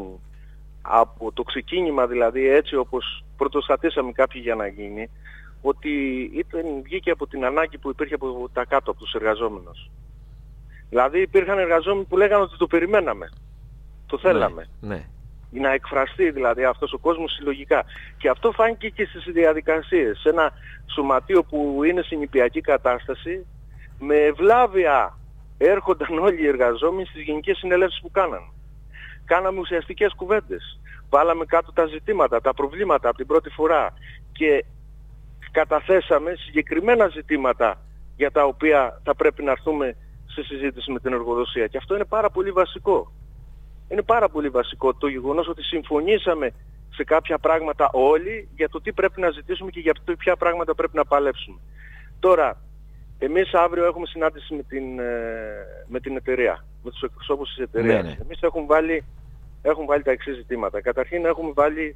από το ξεκίνημα, δηλαδή έτσι όπως πρωτοστατήσαμε κάποιοι για να γίνει, ότι ήταν, βγήκε από την ανάγκη που υπήρχε από τα κάτω, από τους εργαζόμενους. Δηλαδή υπήρχαν εργαζόμενοι που λέγανε ότι το περιμέναμε, το θέλαμε.
Ναι, ναι.
Να εκφραστεί δηλαδή αυτός ο κόσμος συλλογικά. Και αυτό φάνηκε και στις διαδικασίες. Σε ένα σωματείο που είναι στην νηπιακή κατάσταση, με ευλάβεια έρχονταν όλοι οι εργαζόμενοι στις γενικές συνελεύσεις που κάναν. Κάναμε ουσιαστικές κουβέντες. Βάλαμε κάτω τα ζητήματα, τα προβλήματα από την πρώτη φορά και καταθέσαμε συγκεκριμένα ζητήματα για τα οποία θα πρέπει να έρθουμε σε συζήτηση με την εργοδοσία. Και αυτό είναι πάρα πολύ βασικό. Είναι πάρα πολύ βασικό το γεγονός ότι συμφωνήσαμε σε κάποια πράγματα όλοι για το τι πρέπει να ζητήσουμε και για το ποια πράγματα πρέπει να παλέψουμε. Τώρα, εμείς αύριο έχουμε συνάντηση με την, με την εταιρεία, με τους εκπροσώπους της εταιρείας.
Ναι, ναι.
Εμείς έχουμε βάλει, έχουμε βάλει τα εξής ζητήματα. Καταρχήν έχουμε βάλει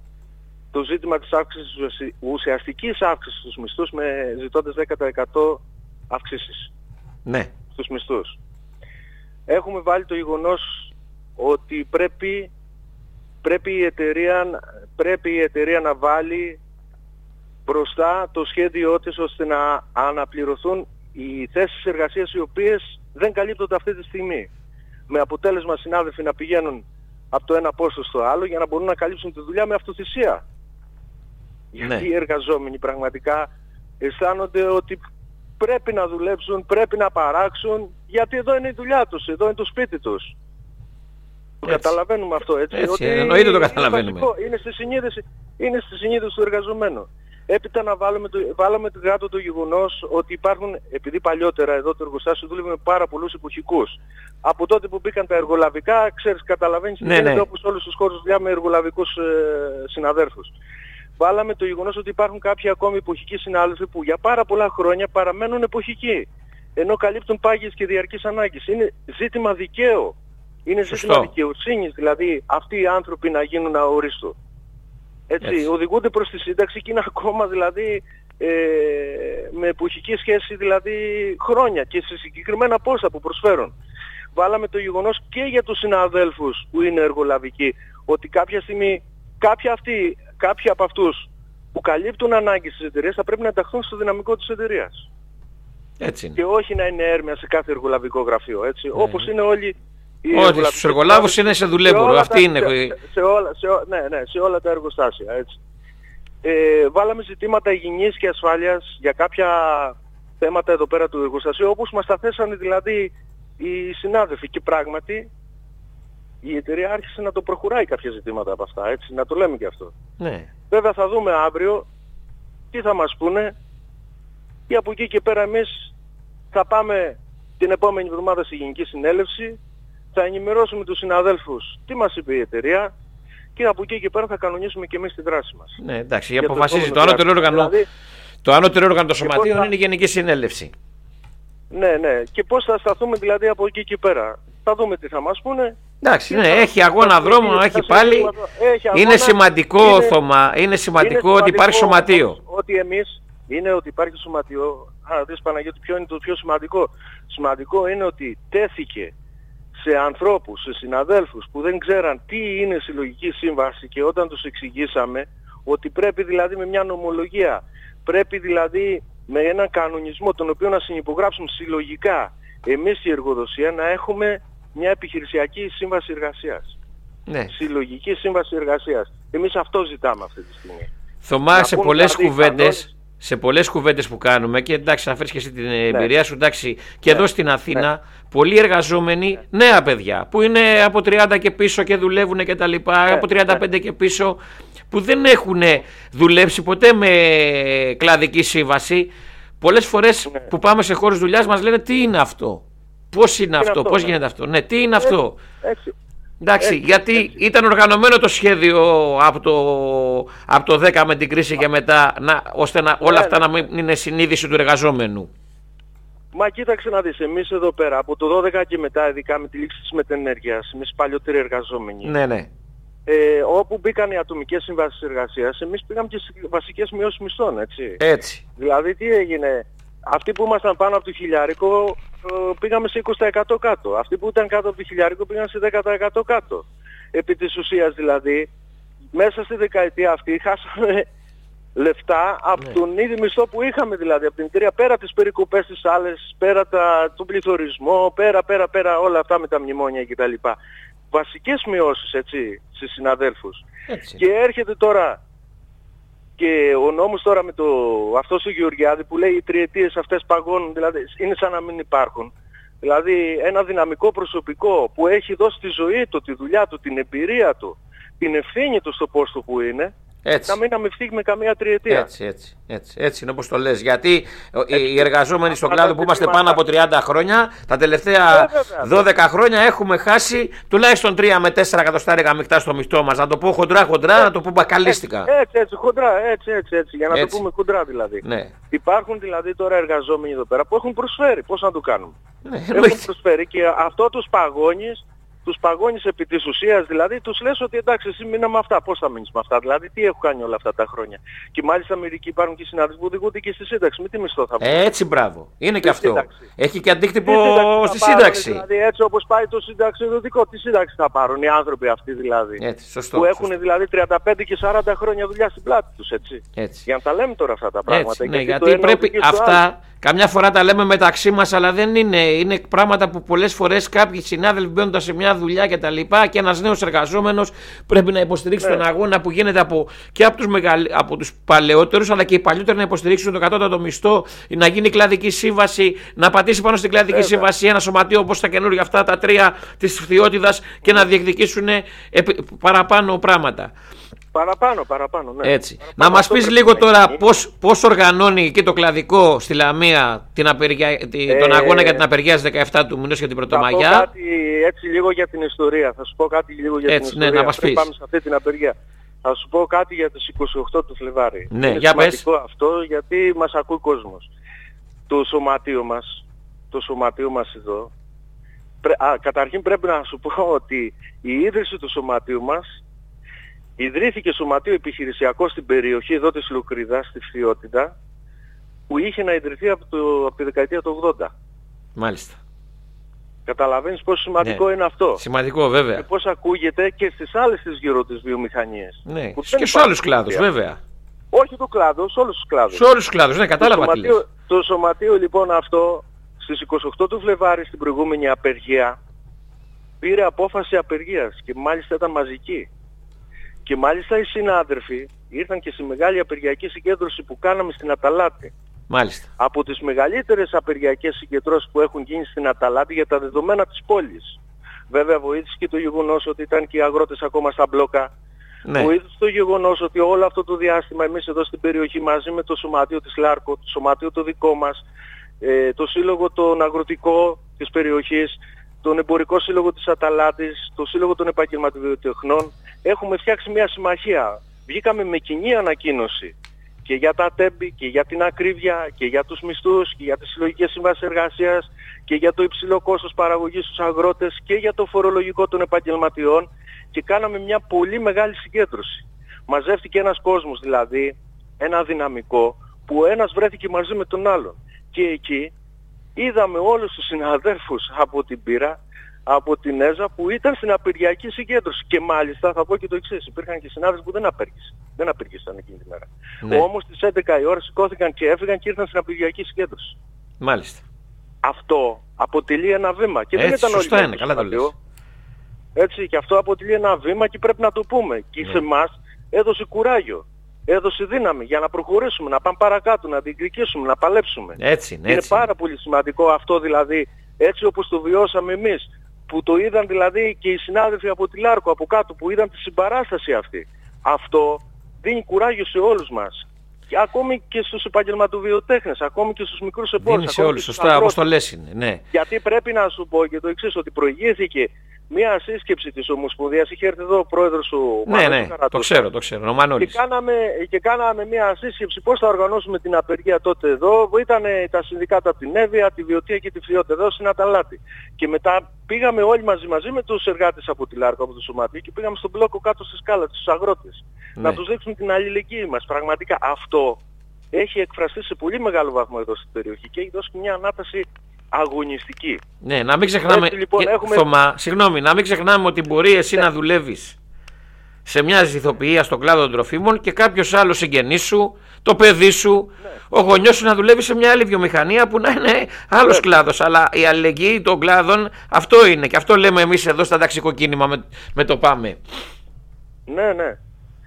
το ζήτημα της αύξησης, ουσιαστικής αύξησης στους μισθούς, με, ζητώντας δέκα τοις εκατό αυξήσεις
ναι.
στους μισθούς. Έχουμε βάλει το γεγονός ότι πρέπει, πρέπει, η εταιρεία, πρέπει η εταιρεία να βάλει μπροστά το σχέδιό της ώστε να αναπληρωθούν οι θέσεις εργασίας οι οποίες δεν καλύπτονται αυτή τη στιγμή. Με αποτέλεσμα συνάδελφοι να πηγαίνουν από το ένα πόστο στο άλλο για να μπορούν να καλύψουν τη δουλειά με αυτοθυσία. Ναι. Γιατί οι εργαζόμενοι πραγματικά αισθάνονται ότι πρέπει να δουλέψουν, πρέπει να παράξουν, γιατί εδώ είναι η δουλειά τους, εδώ είναι το σπίτι τους. Το καταλαβαίνουμε αυτό, έτσι.
Έτσι,
ότι
εννοείται το
είναι
καταλαβαίνουμε.
βασικό, είναι στη συνείδηση, είναι στη συνείδηση του εργαζομένου. Έπειτα να βάλουμε, το, βάλαμε το κάτω το γεγονός ότι υπάρχουν, επειδή παλιότερα εδώ το εργοστάσιο δούλευε με πάρα πολλούς εποχικούς. Από τότε που μπήκαν τα εργολαβικά, ξέρεις, καταλαβαίνεις τι
ναι,
γίνεται,
ναι.
όπως όλους τους χώρους δουλειά με εργολαβικούς ε, συναδέρφους. Βάλαμε το γεγονός ότι υπάρχουν κάποιοι ακόμη εποχικοί συνάδελφοι που για πάρα πολλά χρόνια παραμένουν εποχικοί. Ενώ καλύπτουν πάγιες και διαρκείς ανάγκες. Είναι ζήτημα δικαίου. Είναι
Σωστό.
ζήτημα δικαιοσύνης, δηλαδή αυτοί οι άνθρωποι να γίνουν αορίστο. Έτσι,
Έτσι.
οδηγούνται προς τη σύνταξη και είναι ακόμα δηλαδή ε, με εποχική σχέση δηλαδή χρόνια και σε συγκεκριμένα πόσα που προσφέρουν. Βάλαμε το γεγονός και για τους συναδέλφους που είναι εργολαβικοί ότι κάποια στιγμή κάποιοι, αυτοί, κάποιοι από αυτούς που καλύπτουν ανάγκες της εταιρείας θα πρέπει να ενταχθούν στο δυναμικό της εταιρείας.
Έτσι είναι.
Και όχι να είναι έρμεα σε κάθε εργολαβικό γραφείο, έτσι.
Ναι.
Όπως είναι όλοι οι
Όχι, στους εργολάβους είναι σε δουλέμπορο. Αυτή είναι.
Σε, σε, όλα, σε, ναι, ναι, σε όλα τα εργοστάσια, έτσι. Ε, βάλαμε ζητήματα υγιεινής και ασφάλειας για κάποια θέματα εδώ πέρα του εργοστασίου, όπως μας τα θέσανε δηλαδή οι συνάδελφοι. Και πράγματι η εταιρεία άρχισε να το προχωράει κάποια ζητήματα από αυτά, έτσι, να το λέμε και αυτό.
Ναι.
Βέβαια θα δούμε αύριο τι θα μας πούνε και από εκεί και πέρα εμείς θα πάμε την επόμενη εβδομάδα στη Γενική Συνέλευση, θα ενημερώσουμε τους συναδέλφους τι μας είπε η εταιρεία και από εκεί και πέρα θα κανονίσουμε και εμείς τη δράση μας.
Ναι, εντάξει,
Για το
αποφασίζει το
επόμενο
ανώτερο όργανο.
δηλαδή,
Το ανώτερο όργανο των σωματείων
θα...
είναι η Γενική Συνέλευση.
Ναι, ναι. Και πώς θα σταθούμε δηλαδή από εκεί και πέρα. Θα δούμε τι θα μας πούνε.
Εντάξει, ναι,
θα...
έχει αγώνα δρόμο, έχει πάλι.
Έχει αγώνα,
είναι σημαντικό,
είναι...
Θωμά, είναι σημαντικό
είναι
ότι υπάρχει σωματείο.
Ότι εμείς είναι ότι υπάρχει σωματείο. Α, δεις Παναγιώτη, ποιο είναι το πιο σημαντικό. Σημαντικό είναι ότι τέθηκε σε ανθρώπους, σε συναδέλφους που δεν ξέραν τι είναι συλλογική σύμβαση και όταν τους εξηγήσαμε ότι πρέπει δηλαδή με μια νομολογία, πρέπει δηλαδή με έναν κανονισμό τον οποίο να συνυπογράψουμε συλλογικά εμείς η εργοδοσία να έχουμε μια επιχειρησιακή σύμβαση εργασίας.
Ναι.
Συλλογική σύμβαση εργασίας. Εμείς αυτό ζητάμε αυτή τη στιγμή.
Θωμά, σε πολλές
δηλαδή
κουβέντες,
κανόνες...
σε πολλές κουβέντες που κάνουμε και εντάξει να φέρεις και εσύ την
ναι.
εμπειρία σου, εντάξει και
ναι.
εδώ στην Αθήνα,
ναι.
πολλοί εργαζόμενοι, ναι. νέα παιδιά που είναι από τριάντα και πίσω και δουλεύουν και τα λοιπά,
ναι.
από τριάντα πέντε
ναι.
και πίσω, που δεν έχουν δουλέψει ποτέ με κλαδική σύμβαση. Πολλές φορές
ναι.
που πάμε σε χώρους δουλειάς μας λένε τι είναι αυτό, πώς είναι, είναι αυτό, αυτό, πώς ναι. γίνεται αυτό, ναι, τι είναι
έτσι,
αυτό.
Έτσι.
Εντάξει,
έτσι,
γιατί
έτσι.
ήταν οργανωμένο το σχέδιο από το, από το δέκα με την κρίση και μετά, να, ώστε να, όλα
ναι,
αυτά
ναι.
να μην είναι συνείδηση του εργαζόμενου.
Μα κοίταξε να δεις, εμείς εδώ πέρα από το δώδεκα και μετά, ειδικά με τη λήξη της μετενέργειας, εμείς παλιότεροι εργαζόμενοι,
Ναι, ναι.
ε, όπου μπήκαν οι ατομικές συμβάσεις εργασίας, εμείς πήγαμε και στις βασικές μειώσεις μισθών, έτσι.
Έτσι.
Δηλαδή τι έγινε, αυτοί που ήμασταν πάνω από το χιλιάρικο πήγαμε σε είκοσι τοις εκατό κάτω, αυτοί που ήταν κάτω από το χιλιάρικο πήγαν σε δέκα τοις εκατό κάτω. Επί της ουσίας δηλαδή, μέσα στη δεκαετία αυτή χάσαμε λεφτά από
ναι.
τον ίδιο μισθό που είχαμε δηλαδή από την εταιρεία, πέρα τις περικοπές τις άλλες, πέρα τα, τον πληθωρισμό, πέρα πέρα πέρα όλα αυτά με τα μνημόνια κτλ. Βασικές μειώσεις έτσι στις συναδέλφους.
Έτσι.
Και έρχεται τώρα και ο νόμος τώρα με το αυτός ο Γεωργιάδη που λέει οι τριετίες αυτές παγώνουν, δηλαδή είναι σαν να μην υπάρχουν. Δηλαδή ένα δυναμικό προσωπικό που έχει δώσει τη ζωή του, τη δουλειά του, την εμπειρία του, την ευθύνη του στο πόστο που είναι,
Έτσι.
να μην αμυφθεί με καμία τριετία.
Έτσι, έτσι, έτσι, έτσι είναι όπως το λες. Γιατί
έτσι.
οι εργαζόμενοι στον
Αυτά
κλάδο που είμαστε πάνω από τριάντα χρόνια, τα τελευταία
ε, βέβαια,
δώδεκα χρόνια έχουμε χάσει τουλάχιστον τρία με τέσσερα εκατοστάρικα μεικτά στο μισθό μας. Να το πω χοντρά χοντρά, να το πω μπακαλίστικα.
Έτσι, έτσι, έτσι, χοντρά, έτσι, έτσι, έτσι, για να
έτσι.
το πούμε χοντρά δηλαδή.
Ναι.
Υπάρχουν δηλαδή τώρα εργαζόμενοι εδώ πέρα που έχουν προσφέρει, πώς να το κάνουμε.
Ναι,
έχουν προσφέρει και αυτό τους παγώνεις, τους παγώνεις επί της ουσίας, δηλαδή τους λες ότι εντάξει εσύ μείνα με αυτά, πώς θα μείνεις με αυτά, δηλαδή τι έχω κάνει όλα αυτά τα χρόνια. Και μάλιστα μερικοί υπάρχουν και συνάδελφοι που οδηγούνται και στη σύνταξη, με τι μισθό θα βγουν.
Έτσι, μπράβο. Είναι και αυτό.
Σύνταξη.
Έχει και αντίκτυπο στη
πάρουν,
σύνταξη.
Δηλαδή έτσι όπως πάει το συνταξιοδοτικό, τι σύνταξη θα πάρουν οι άνθρωποι αυτοί δηλαδή.
Έτσι, σωστό,
που έχουν
σωστό.
δηλαδή τριάντα πέντε και σαράντα χρόνια δουλειά στην πλάτη τους, έτσι.
Έτσι.
Για να τα λέμε τώρα αυτά τα πράγματα.
Έτσι, ναι,
γιατί,
γιατί πρέπει αυτά, καμιά φορά τα λέμε μεταξύ μας, αλλά δεν είναι. Είναι πράγματα που πολλές φορές κάποιοι συνάδελφοι μπαίνοντας σε μια δουλειά και τα λοιπά και ένας νέος εργαζόμενος πρέπει να υποστηρίξει ναι. τον αγώνα που γίνεται από, και από τους, μεγαλ, από τους παλαιότερους, αλλά και οι παλιότεροι να υποστηρίξουν το κατώτατο μισθό, να γίνει κλαδική σύμβαση, να πατήσει πάνω στην κλαδική Βέβαια. σύμβαση ένα σωματείο όπως τα καινούργια αυτά τα τρία της Φθιώτιδας και να διεκδικήσουν παραπάνω πράγματα.
Παραπάνω, παραπάνω, ναι.
Έτσι.
Παραπάνω,
να μας πεις λίγο τώρα πώς, πώς οργανώνει και το κλαδικό στη Λαμία την απεργία, ε, τον αγώνα για την απεργία στις δεκαεφτά του μηνός για την Πρωτομαγιά.
Θα πω κάτι έτσι λίγο για την ιστορία. Θα σου πω κάτι λίγο για
έτσι,
την
ναι,
ιστορία.
να μας πεις.
Πάμε σε αυτή την απεργία. Θα σου πω κάτι για τις είκοσι οκτώ του Φλεβάρι.
Ναι,
είναι
για
σημαντικό
πες.
αυτό γιατί μας ακούει κόσμος. Το σωματείο μας, το σωματείο μας εδώ, πρέ, α, καταρχήν πρέπει να σου πω ότι η ίδρυση του σωματείου μας ιδρύθηκε σωματείο επιχειρησιακό στην περιοχή εδώ της Λουκρίδας, στη Φθιώτιδα, που είχε να ιδρυθεί από, το, από τη δεκαετία του ογδόντα.
Μάλιστα.
Καταλαβαίνεις πόσο σημαντικό
ναι.
είναι αυτό.
Σημαντικό βέβαια.
Και πώς ακούγεται και στις άλλες τις γύρω της βιομηχανίες.
Ναι. Και σε άλλους κλάδους βέβαια.
Όχι του κλάδου, σε όλους τους κλάδους.
Σε όλους τους κλάδους, ναι, κατάλαβα τι λες.
Το σωματείο λοιπόν αυτό στις είκοσι οκτώ του Φλεβάρι στην προηγούμενη απεργία πήρε απόφαση απεργίας και μάλιστα ήταν μαζική. Και μάλιστα οι συνάδελφοι ήρθαν και στη μεγάλη απεργιακή συγκέντρωση που κάναμε στην Αταλάτη.
Μάλιστα.
Από τις μεγαλύτερες απεργιακές συγκεντρώσεις που έχουν γίνει στην Αταλάτη για τα δεδομένα της πόλης. Βέβαια βοήθησε και το γεγονός ότι ήταν και οι αγρότες ακόμα στα μπλόκα. Ναι. Βοήθησε το γεγονός ότι όλο αυτό το διάστημα εμείς εδώ στην περιοχή μαζί με το σωματείο της Λάρκο, το σωματείο το δικό μας, ε, το σύλλογο τον αγροτικό της περιοχής, τον εμπορικό σύλλογο της Αταλάτης, το σύλλογο των επαγγελματιβιοτεχνών, έχουμε φτιάξει μια συμμαχία. Βγήκαμε με κοινή ανακοίνωση και για τα τέμπη και για την ακρίβεια και για τους μισθούς και για τις συλλογικές συμβάσεις εργασίας και για το υψηλό κόστος παραγωγής στους αγρότες και για το φορολογικό των επαγγελματιών και κάναμε μια πολύ μεγάλη συγκέντρωση. Μαζεύτηκε ένας κόσμος δηλαδή, ένα δυναμικό που ο ένας βρέθηκε μαζί με τον άλλον. Και εκεί είδαμε όλους τους συναδέλφους από την Πύρα, από την ΕΖΑ που ήταν στην απεργιακή συγκέντρωση. Και μάλιστα θα πω και το εξής, υπήρχαν και συνάδελφοι που δεν απέργησαν. Δεν απέργησαν εκείνη τη μέρα. Ναι. Όμως στις έντεκα η ώρα σηκώθηκαν και έφυγαν και ήρθαν στην απεργιακή συγκέντρωση.
Μάλιστα.
Αυτό αποτελεί ένα βήμα. Και
έτσι,
δεν ήταν
σωστά είναι, καλά το λες.
Έτσι, και αυτό αποτελεί ένα βήμα και πρέπει να το πούμε. Και ναι. σε εμάς έδωσε κουράγιο. Έδωσε δύναμη για να προχωρήσουμε, να πάμε παρακάτω, να διεκδικήσουμε, να παλέψουμε.
Έτσι, έτσι.
Είναι πάρα πολύ σημαντικό αυτό δηλαδή, έτσι όπως το βιώσαμε εμείς, που το είδαν δηλαδή και οι συνάδελφοι από τη Λάρκο, από κάτω, που είδαν τη συμπαράσταση αυτή. Αυτό δίνει κουράγιο σε όλους μας. Και ακόμη και στους επαγγελματοβιοτέχνες, ακόμη και στους μικρούς εμπόρους.
Δίνει σε όλους, σωστά, όπως το λες είναι, ναι.
Γιατί πρέπει να σου πω και το εξής, ότι προηγήθηκε μια σύσκεψη της Ομοσπονδίας, είχε έρθει εδώ ο πρόεδρος ο
ναι, ναι, το ξέρω, το ξέρω, ο Μανώλης.
Και κάναμε, και κάναμε μια σύσκεψη πώς θα οργανώσουμε την απεργία τότε εδώ, που ήταν τα συνδικάτα από την Εύβοια, τη Βιωτία και τη Φθιώτιδα εδώ στην Αταλάτη. Και μετά πήγαμε όλοι μαζί μαζί με τους εργάτες από τη Λάρκο, από το σωματείο και πήγαμε στον μπλόκο κάτω στη σκάλα, στους αγρότες. Ναι. Να τους δείξουμε την αλληλεγγύη μας. Πραγματικά αυτό έχει εκφραστεί σε πολύ μεγάλο βαθμό εδώ στην περιοχή και έχει δώσει μια ανάταση αγωνιστική.
Ναι, να μην ξεχνάμε,
έτσι, λοιπόν,
και,
έχουμε...
Θωμά, συγγνώμη, να μην ξεχνάμε ότι μπορεί εσύ ναι. να δουλεύεις σε μια ηθοποιία στον κλάδο των τροφίμων και κάποιος άλλος συγγενής σου, το παιδί σου, ναι. ο γονιός σου να δουλεύει σε μια άλλη βιομηχανία που να είναι άλλος ναι. κλάδος. Αλλά η αλληλεγγύη των κλάδων αυτό είναι και αυτό λέμε εμείς εδώ στα ταξικό κίνημα με, με το Πάμε.
Ναι, ναι.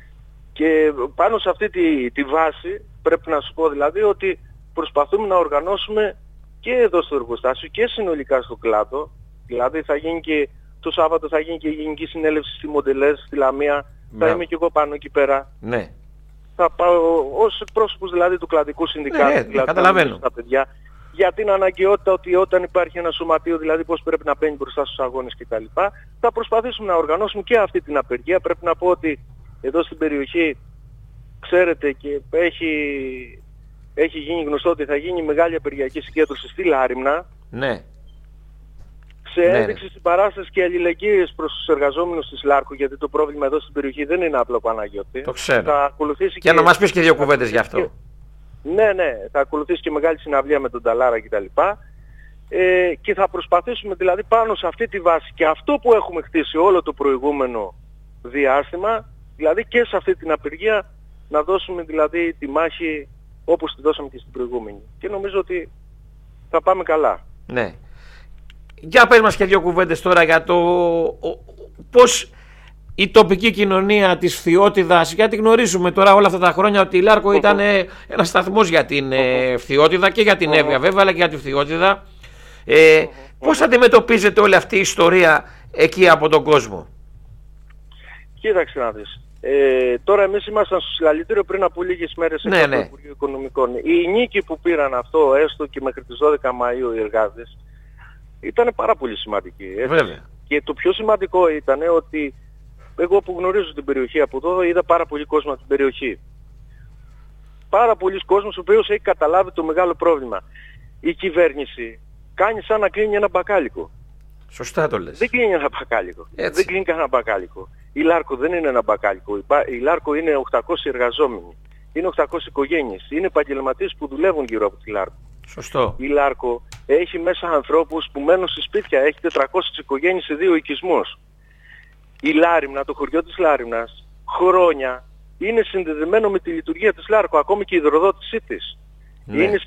Και πάνω σε αυτή τη, τη βάση πρέπει να σου πω δηλαδή ότι προσπαθούμε να οργανώσουμε και εδώ στο εργοστάσιο και συνολικά στο κλάδο. Δηλαδή θα γίνει και το Σάββατο θα γίνει και η Γενική Συνέλευση στη Μοντελές, στη Λαμία. Ναι. Θα είμαι και εγώ πάνω εκεί πέρα.
Ναι.
Θα πάω ως εκπρόσωπος δηλαδή του κλαδικού συνδικάτου.
Ναι,
δηλαδή,
καταλαβαίνω.
Στα παιδιά, για την αναγκαιότητα ότι όταν υπάρχει ένα σωματείο, δηλαδή πώς πρέπει να μπαίνει μπροστά στους αγώνες κτλ. Θα προσπαθήσουμε να οργανώσουμε και αυτή την απεργία. Πρέπει να πω ότι εδώ στην περιοχή, ξέρετε και έχει, έχει γίνει γνωστό ότι θα γίνει μεγάλη απεργιακή συγκέντρωση στη Λάριμνα.
Ναι.
Σε ένδειξη ναι. συμπαράσταση και αλληλεγγύης προς τους εργαζόμενους της Λάρκου, γιατί το πρόβλημα εδώ στην περιοχή δεν είναι απλό, Παναγιώτη.
Το ξέρω.
Θα ακολουθήσει
και, και να μας πεις και δύο κουβέντες γι' αυτό.
Και... Ναι, ναι, θα ακολουθήσει και μεγάλη συναυλία με τον Ταλάρα κτλ. Ε, και θα προσπαθήσουμε δηλαδή πάνω σε αυτή τη βάση και αυτό που έχουμε χτίσει όλο το προηγούμενο διάστημα, δηλαδή και σε αυτή την απεργία, να δώσουμε δηλαδή τη μάχη όπως τη δώσαμε και στην προηγούμενη. Και νομίζω ότι θα πάμε καλά.
Ναι. Για πες μας και δύο κουβέντες τώρα για το πώς η τοπική κοινωνία της Φθιώτιδας, γιατί γνωρίζουμε τώρα όλα αυτά τα χρόνια ότι η Λάρκο ήταν ένας σταθμός για την Φθιώτιδα και για την Εύβοια βέβαια, αλλά και για τη Φθιώτιδα. Ε, πώς αντιμετωπίζετε όλη αυτή η ιστορία εκεί από τον κόσμο?
Κοίταξε να δεις. Ε, τώρα εμείς ήμασταν στο συλλαλητήριο πριν από λίγες μέρες
ναι,
στο
ναι.
Υπουργείο Οικονομικών. Η νίκη που πήραν αυτό, έστω και μέχρι τις δώδεκα Μαΐου οι εργάτες, ήταν πάρα πολύ σημαντική.
Βέβαια.
Και το πιο σημαντικό ήταν ότι εγώ που γνωρίζω την περιοχή από εδώ είδα πάρα πολύ κόσμο από την περιοχή. Πάρα πολλοί κόσμος ο οποίος έχει καταλάβει το μεγάλο πρόβλημα. Η κυβέρνηση κάνει σαν να κλείνει ένα μπακάλικο.
Σωστά το λες.
Δεν κλείνει ένα μπακάλικο.
Έτσι.
Δεν κλείνει κανένα μπακάλικο. Η Λάρκο δεν είναι ένα μπακάλικο. Η Λάρκο είναι οκτακόσιοι εργαζόμενοι. Είναι οκτακόσιες οικογένειες. Είναι επαγγελματίες που δουλεύουν γύρω από τη Λάρκο.
Σωστό.
Η Λάρκο έχει μέσα ανθρώπους που μένουν σε σπίτια. Έχει τετρακόσιες οικογένειες σε δύο οικισμούς. Η Λάριμνα, το χωριό της Λάριμνας, χρόνια είναι συνδεδεμένο με τη λειτουργία της Λάρκο. Ακόμη και η υδροδότησή της. Ναι. Είναι,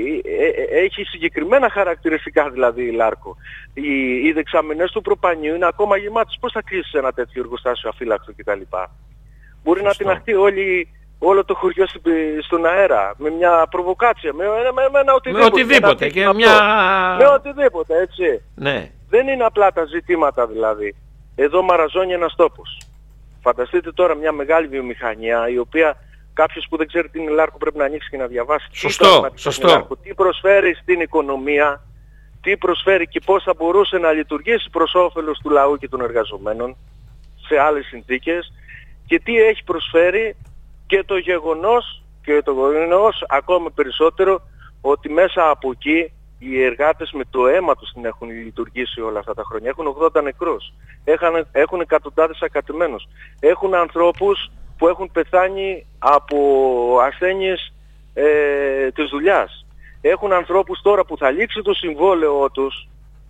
έχει συγκεκριμένα χαρακτηριστικά δηλαδή η Λάρκο. Οι, οι δεξαμενές του προπανίου είναι ακόμα γεμάτες. Πώς θα κλείσεις ένα τέτοιο εργοστάσιο αφύλακτο κτλ. Μπορεί Σωστό. να τυναχτεί όλη, όλο το χωριό στον αέρα με μια προβοκάτσια, με, με, με ένα οτιδήποτε.
Με οτιδήποτε, και μια...
με οτιδήποτε έτσι.
Ναι.
Δεν είναι απλά τα ζητήματα δηλαδή. Εδώ μαραζώνει ένας τόπος. Φανταστείτε τώρα μια μεγάλη βιομηχανία η οποία... Κάποιος που δεν ξέρει τι είναι Λάρκο πρέπει να ανοίξει και να διαβάσει.
Σωστό,
τι,
σωστό.
τι προσφέρει στην οικονομία, τι προσφέρει και πώς θα μπορούσε να λειτουργήσει προς όφελος του λαού και των εργαζομένων σε άλλες συνθήκες και τι έχει προσφέρει και το γεγονός, και το γεγονός ακόμα περισσότερο ότι μέσα από εκεί οι εργάτες με το αίμα τους την έχουν λειτουργήσει όλα αυτά τα χρόνια. Έχουν ογδόντα νεκρούς, έχουν, έχουν εκατοντάδες ακατεμένους, έχουν ανθρώπους που έχουν πεθάνει από ασθένειες ε, της δουλειάς. Έχουν ανθρώπους τώρα που θα λήξει το συμβόλαιό τους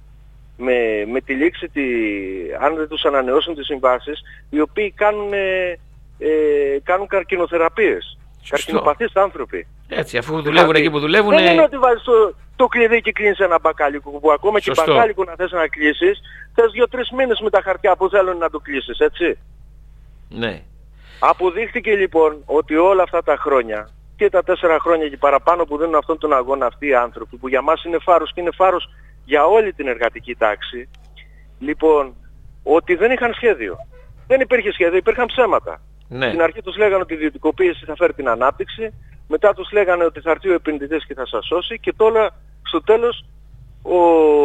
με, με τη λήξη, τη, αν δεν τους ανανεώσουν τις συμβάσεις, οι οποίοι κάνουν, ε, ε, κάνουν καρκινοθεραπείες. Καρκινοπαθείς άνθρωποι.
Έτσι, αφού δουλεύουν εκεί που δουλεύουν...
Δεν είναι ότι βάζεις το, το κλειδί και κλείνεις ένα μπακάλικο, που ακόμα Σωστό. Και μπακάλικο να θες να κλείσεις, θες δύο-τρεις μήνες με τα χαρτιά που θέλουν να το κλείσεις, έτσι.
Ναι.
Αποδείχθηκε λοιπόν ότι όλα αυτά τα χρόνια και τα τέσσερα χρόνια και παραπάνω που δίνουν αυτόν τον αγώνα αυτοί οι άνθρωποι που για μας είναι φάρος και είναι φάρος για όλη την εργατική τάξη, λοιπόν, ότι δεν είχαν σχέδιο. Δεν υπήρχε σχέδιο, υπήρχαν ψέματα.
Ναι. Στην
αρχή τους λέγανε ότι η ιδιωτικοποίηση θα φέρει την ανάπτυξη, μετά τους λέγανε ότι θα έρθει ο επενδυτής και θα σας σώσει και τώρα στο τέλος ο...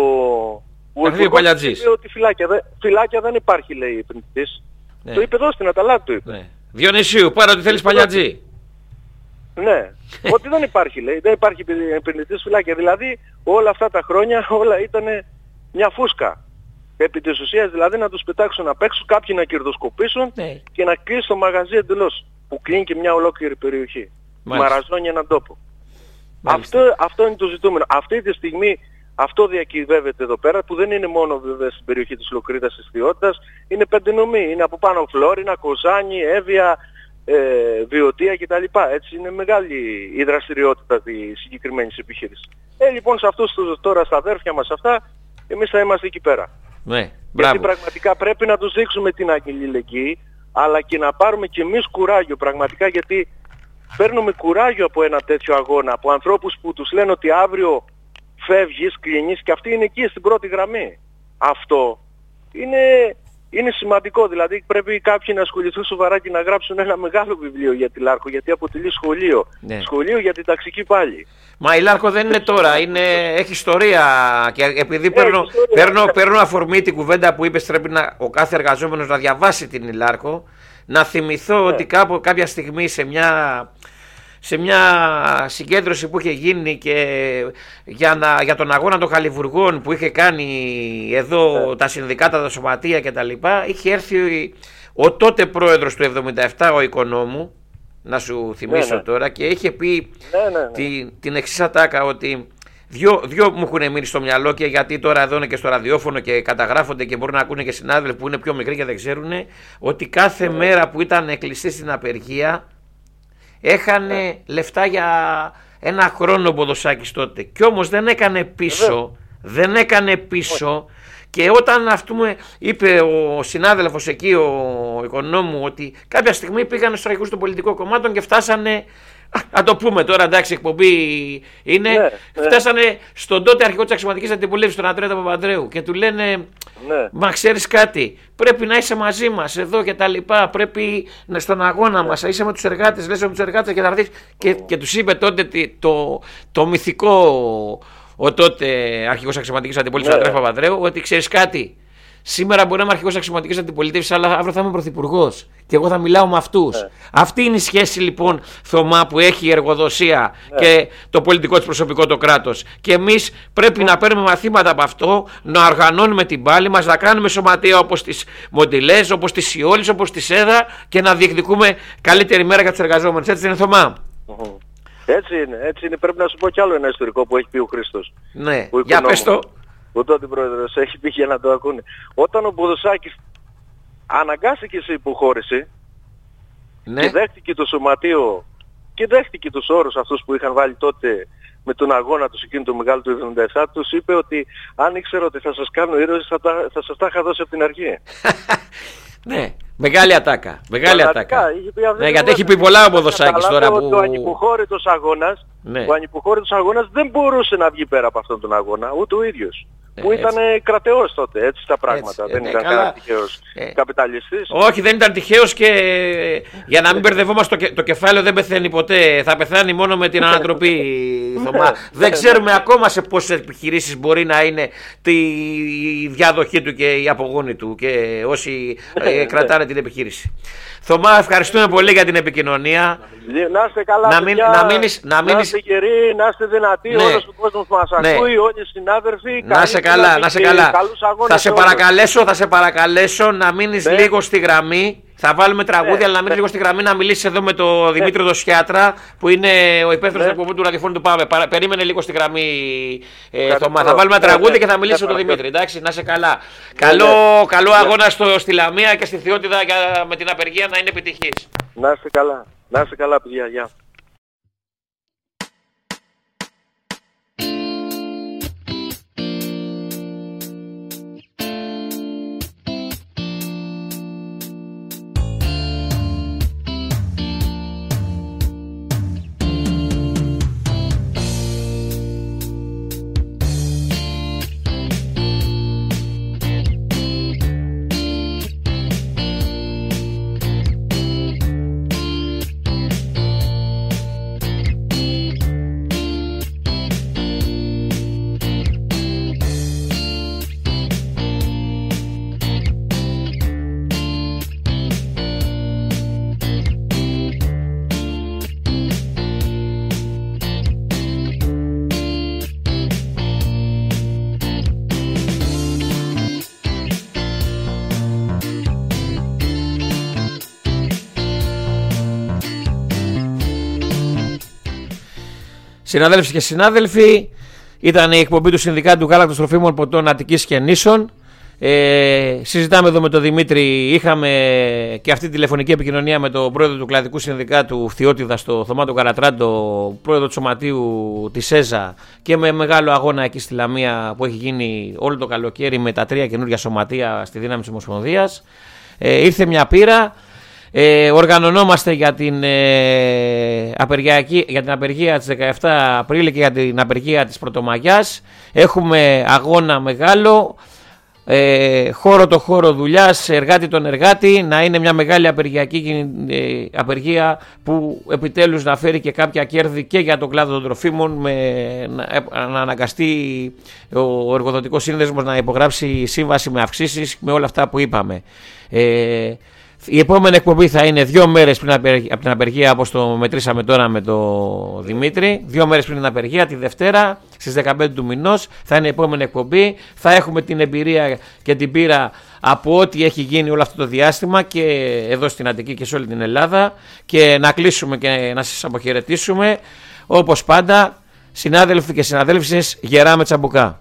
Ο
Παλιατζής
είπε ότι φυλάκια, δε, φυλάκια δεν υπάρχει, λέει, επενδυτής. Ναι. Το είπε εδώ στην Αταλάντη, το είπε.
Ναι. Διονυσίου, πάρε ότι θέλεις Παλιατζή.
Ναι, ότι δεν υπάρχει, λέει, δεν υπάρχει επενδυτής φυλάκια. Δηλαδή όλα αυτά τα χρόνια όλα ήταν μια φούσκα. Επί της ουσίας δηλαδή να τους πετάξουν απ' έξω, κάποιοι να κερδοσκοπήσουν ναι. και να κλείσει το μαγαζί εντελώς. Που κλείνει και μια ολόκληρη περιοχή. Μαραζώνει έναν τόπο. Αυτό, αυτό είναι το ζητούμενο. Αυτή τη στιγμή αυτό διακυβεύεται εδώ πέρα, που δεν είναι μόνο βέβαια στην περιοχή της Λοκρίδας της Φθιώτιδας, είναι πέντε νομοί. Είναι από πάνω Φλόρινα, Κοζάνη, Εύβοια, ε, Βιωτία κτλ. Έτσι είναι μεγάλη η δραστηριότητα της συγκεκριμένης επιχείρησης. Ε, λοιπόν σε αυτούς τώρα στα αδέρφια μας αυτά, εμείς θα είμαστε εκεί πέρα.
Ναι,
γιατί πραγματικά πρέπει να τους δείξουμε την αλληλεγγύη, αλλά και να πάρουμε κι εμείς κουράγιο πραγματικά, γιατί παίρνουμε κουράγιο από ένα τέτοιο αγώνα, από ανθρώπους που τους λένε ότι αύριο φεύγεις, κλείνεις και αυτοί είναι εκεί στην πρώτη γραμμή. Αυτό είναι, είναι σημαντικό, δηλαδή πρέπει κάποιοι να ασχοληθούν σοβαρά και να γράψουν ένα μεγάλο βιβλίο για τη Λάρκο, γιατί αποτελεί σχολείο. Ναι. Σχολείο για την ταξική πάλι.
Μα η Λάρκο δεν είναι τώρα, είναι, έχει ιστορία και επειδή παίρνω, παίρνω, παίρνω αφορμή την κουβέντα που είπες, πρέπει να, ο κάθε εργαζόμενος να διαβάσει την Λάρκο, να θυμηθώ ναι. ότι κάπου, κάποια στιγμή σε μια... σε μια συγκέντρωση που είχε γίνει και για, να, για τον αγώνα των χαλιβουργών που είχε κάνει εδώ yeah. τα συνδικάτα, τα σωματεία κτλ. Είχε έρθει ο, ο τότε πρόεδρος του εβδομήντα επτά, ο Οικονόμου, να σου θυμίσω yeah, yeah. τώρα, και είχε πει yeah, yeah, yeah. Τη, την εξής ατάκα, ότι δυο, δυο μου έχουν μείνει στο μυαλό, και γιατί τώρα εδώ είναι και στο ραδιόφωνο και καταγράφονται και μπορούν να ακούνε και συνάδελφοι που είναι πιο μικροί και δεν ξέρουν, ότι κάθε yeah. μέρα που ήταν κλειστή στην απεργία έχανε yeah. λεφτά για, ένα χρόνο ο Ποδοσάκης τότε. Κι όμως δεν έκανε πίσω, δεν έκανε πίσω. Και όταν αυτού είπε ο συνάδελφος εκεί, ο οικονόμου, ότι κάποια στιγμή πήγανε στους αρχηγούς των πολιτικών κομμάτων και φτάσανε, να το πούμε τώρα, εντάξει, εκπομπή είναι, ναι, ναι. φτάσανε στον τότε αρχηγό της αξιωματικής αντιπολίτευσης, τον Αντρέα Παπανδρέου, και του λένε, ναι. μα ξέρεις κάτι, πρέπει να είσαι μαζί μας εδώ και τα λοιπά, πρέπει να στον αγώνα μας, είσαι με τους εργάτες, λες με τους εργάτες και θα έρθεις. Και, και τους είπε τότε το, το μυθικό, ο τότε αρχηγός αξιωματικής αντιπολίτευσης, ναι. Αντρέας Παπανδρέου, ότι ξέρεις κάτι, σήμερα μπορεί να είμαι αρχηγός αξιωματικής αντιπολίτευσης, αλλά αύριο θα είμαι πρωθυπουργός και εγώ θα μιλάω με αυτούς. Ναι. Αυτή είναι η σχέση λοιπόν, Θωμά, που έχει η εργοδοσία, ναι. και το πολιτικό της προσωπικό το κράτος. Και εμείς πρέπει ναι. να παίρνουμε μαθήματα από αυτό, να οργανώνουμε την πάλη μας, να κάνουμε σωματεία όπως τις Μοντιλές, όπως τις Σιόλης, όπως τις ΕΔΑ, και να διεκδικούμε καλύτερη μέρα για τους εργαζόμενους. Έτσι δεν είναι, Θωμά?
Mm-hmm. Έτσι είναι, έτσι είναι. Πρέπει να σου πω κι άλλο ένα ιστορικό που έχει πει ο Χρήστος.
Ναι, για πες το.
Ο τότε πρόεδρος έχει πει για να το ακούνε. Όταν ο Ποδοσάκης αναγκάστηκε σε υποχώρηση, ναι. και δέχτηκε το σωματείο και δέχτηκε τους όρους αυτούς που είχαν βάλει τότε με τον αγώνα τους εκείνο το μεγάλο του εβδομήντα επτά, τους είπε ότι αν ήξερα ότι θα σας κάνω ήρωες θα, τα, θα σας τα είχα δώσει από την αρχή.
Ναι, μεγάλη ατάκα. Μεγάλη ατάκα. Ναι, γιατί έχει πει πολλά ο Ποδοσάκης τώρα που...
Ο ανυποχώρητος αγώνας, ναι. ο ανυποχώρητος αγώνας δεν μπορούσε να βγει πέρα από αυτόν τον αγώνα, ούτε ο ίδιος. Ε, που ήταν κρατεός τότε, έτσι τα πράγματα. Έτσι, δεν ε, ήταν κανένα τυχαίος ε, καπιταλιστής.
Όχι, δεν ήταν τυχαίος, και για να μην μπερδευόμαστε, το, το κεφάλαιο δεν πεθαίνει ποτέ. Θα πεθάνει μόνο με την ανατροπή, Θωμά. Δεν ξέρουμε ακόμα σε πόσες επιχειρήσεις μπορεί να είναι τη διαδοχή του και η απογόνη του και όσοι ε, κρατάνε την επιχείρηση. Θωμά, ευχαριστούμε πολύ για την επικοινωνία.
Να είστε καλά,
να, μην, να, μείνεις, να, μείνεις...
να είστε γεροί, να είστε δυνατοί, ναι. όλος ο κόσμος που μας
ναι.
ακούει, όλοι οι συνάδελφοι.
Να είσαι καλά, να είσαι καλά. Θα σε, παρακαλέσω, θα σε παρακαλέσω να μείνεις ναι. λίγο στη γραμμή. Θα βάλουμε τραγούδια, ναι. αλλά να μείνεις ναι. λίγο στη γραμμή, να μιλήσεις εδώ με τον ναι. Δημήτρη Δοσιάτρα, που είναι ο υπεύθυνος ναι. του εκπομπή του ραδιοφώνου του Πάμε. Περίμενε λίγο στη γραμμή, ε, Θωμά. Θα βάλουμε ένα τραγούδι ναι. και θα μιλήσεις με τον Δημήτρη. Εντάξει, να είσαι καλά. Ναι. Καλό, ναι. καλό ναι. αγώνα στο, στη Λαμία και στη Θειότιδα για, με την απεργία να είναι επιτυχής.
Να είστε καλά. Να είστε καλά, παιδιά. Γεια.
Συναδέλφοι και συνάδελφοι, ήταν η εκπομπή του Συνδικάτου Γάλακτος Τροφίμων Ποτών Αττικής και Νήσων. Ε, συζητάμε εδώ με τον Δημήτρη. Είχαμε και αυτή τη τηλεφωνική επικοινωνία με τον πρόεδρο του Κλαδικού Συνδικάτου Φθιώτιδα, στο Θωμά τον Καρατράντο, πρόεδρο του Σωματείου της ΕΖΑ, και με μεγάλο αγώνα εκεί στη Λαμία που έχει γίνει όλο το καλοκαίρι με τα τρία καινούργια σωματεία στη δύναμη της Ομοσπονδίας. Ε, ήρθε μια πείρα. Ε, οργανωνόμαστε για την, ε, απεργιακή, για την απεργία της δεκαεφτά Απρίλη και για την απεργία της Πρωτομαγιάς. Έχουμε αγώνα μεγάλο, ε, χώρο το χώρο δουλειάς, εργάτη τον εργάτη, να είναι μια μεγάλη απεργιακή ε, απεργία που επιτέλους να φέρει και κάποια κέρδη και για τον κλάδο των τροφίμων, με, να, να αναγκαστεί ο εργοδοτικός σύνδεσμος να υπογράψει σύμβαση με αυξήσεις, με όλα αυτά που είπαμε. Ε, Η επόμενη εκπομπή θα είναι δύο μέρες πριν από την απεργία, όπως το μετρήσαμε τώρα με τον Δημήτρη. Δύο μέρες πριν την απεργία, τη Δευτέρα, στις δεκαπέντε του μηνός, θα είναι η επόμενη εκπομπή. Θα έχουμε την εμπειρία και την πείρα από ό,τι έχει γίνει όλο αυτό το διάστημα και εδώ στην Αττική και σε όλη την Ελλάδα. Και να κλείσουμε και να σας αποχαιρετήσουμε. Όπως πάντα, συνάδελφοι και συναδέλφισες, γερά με τσαμπουκά.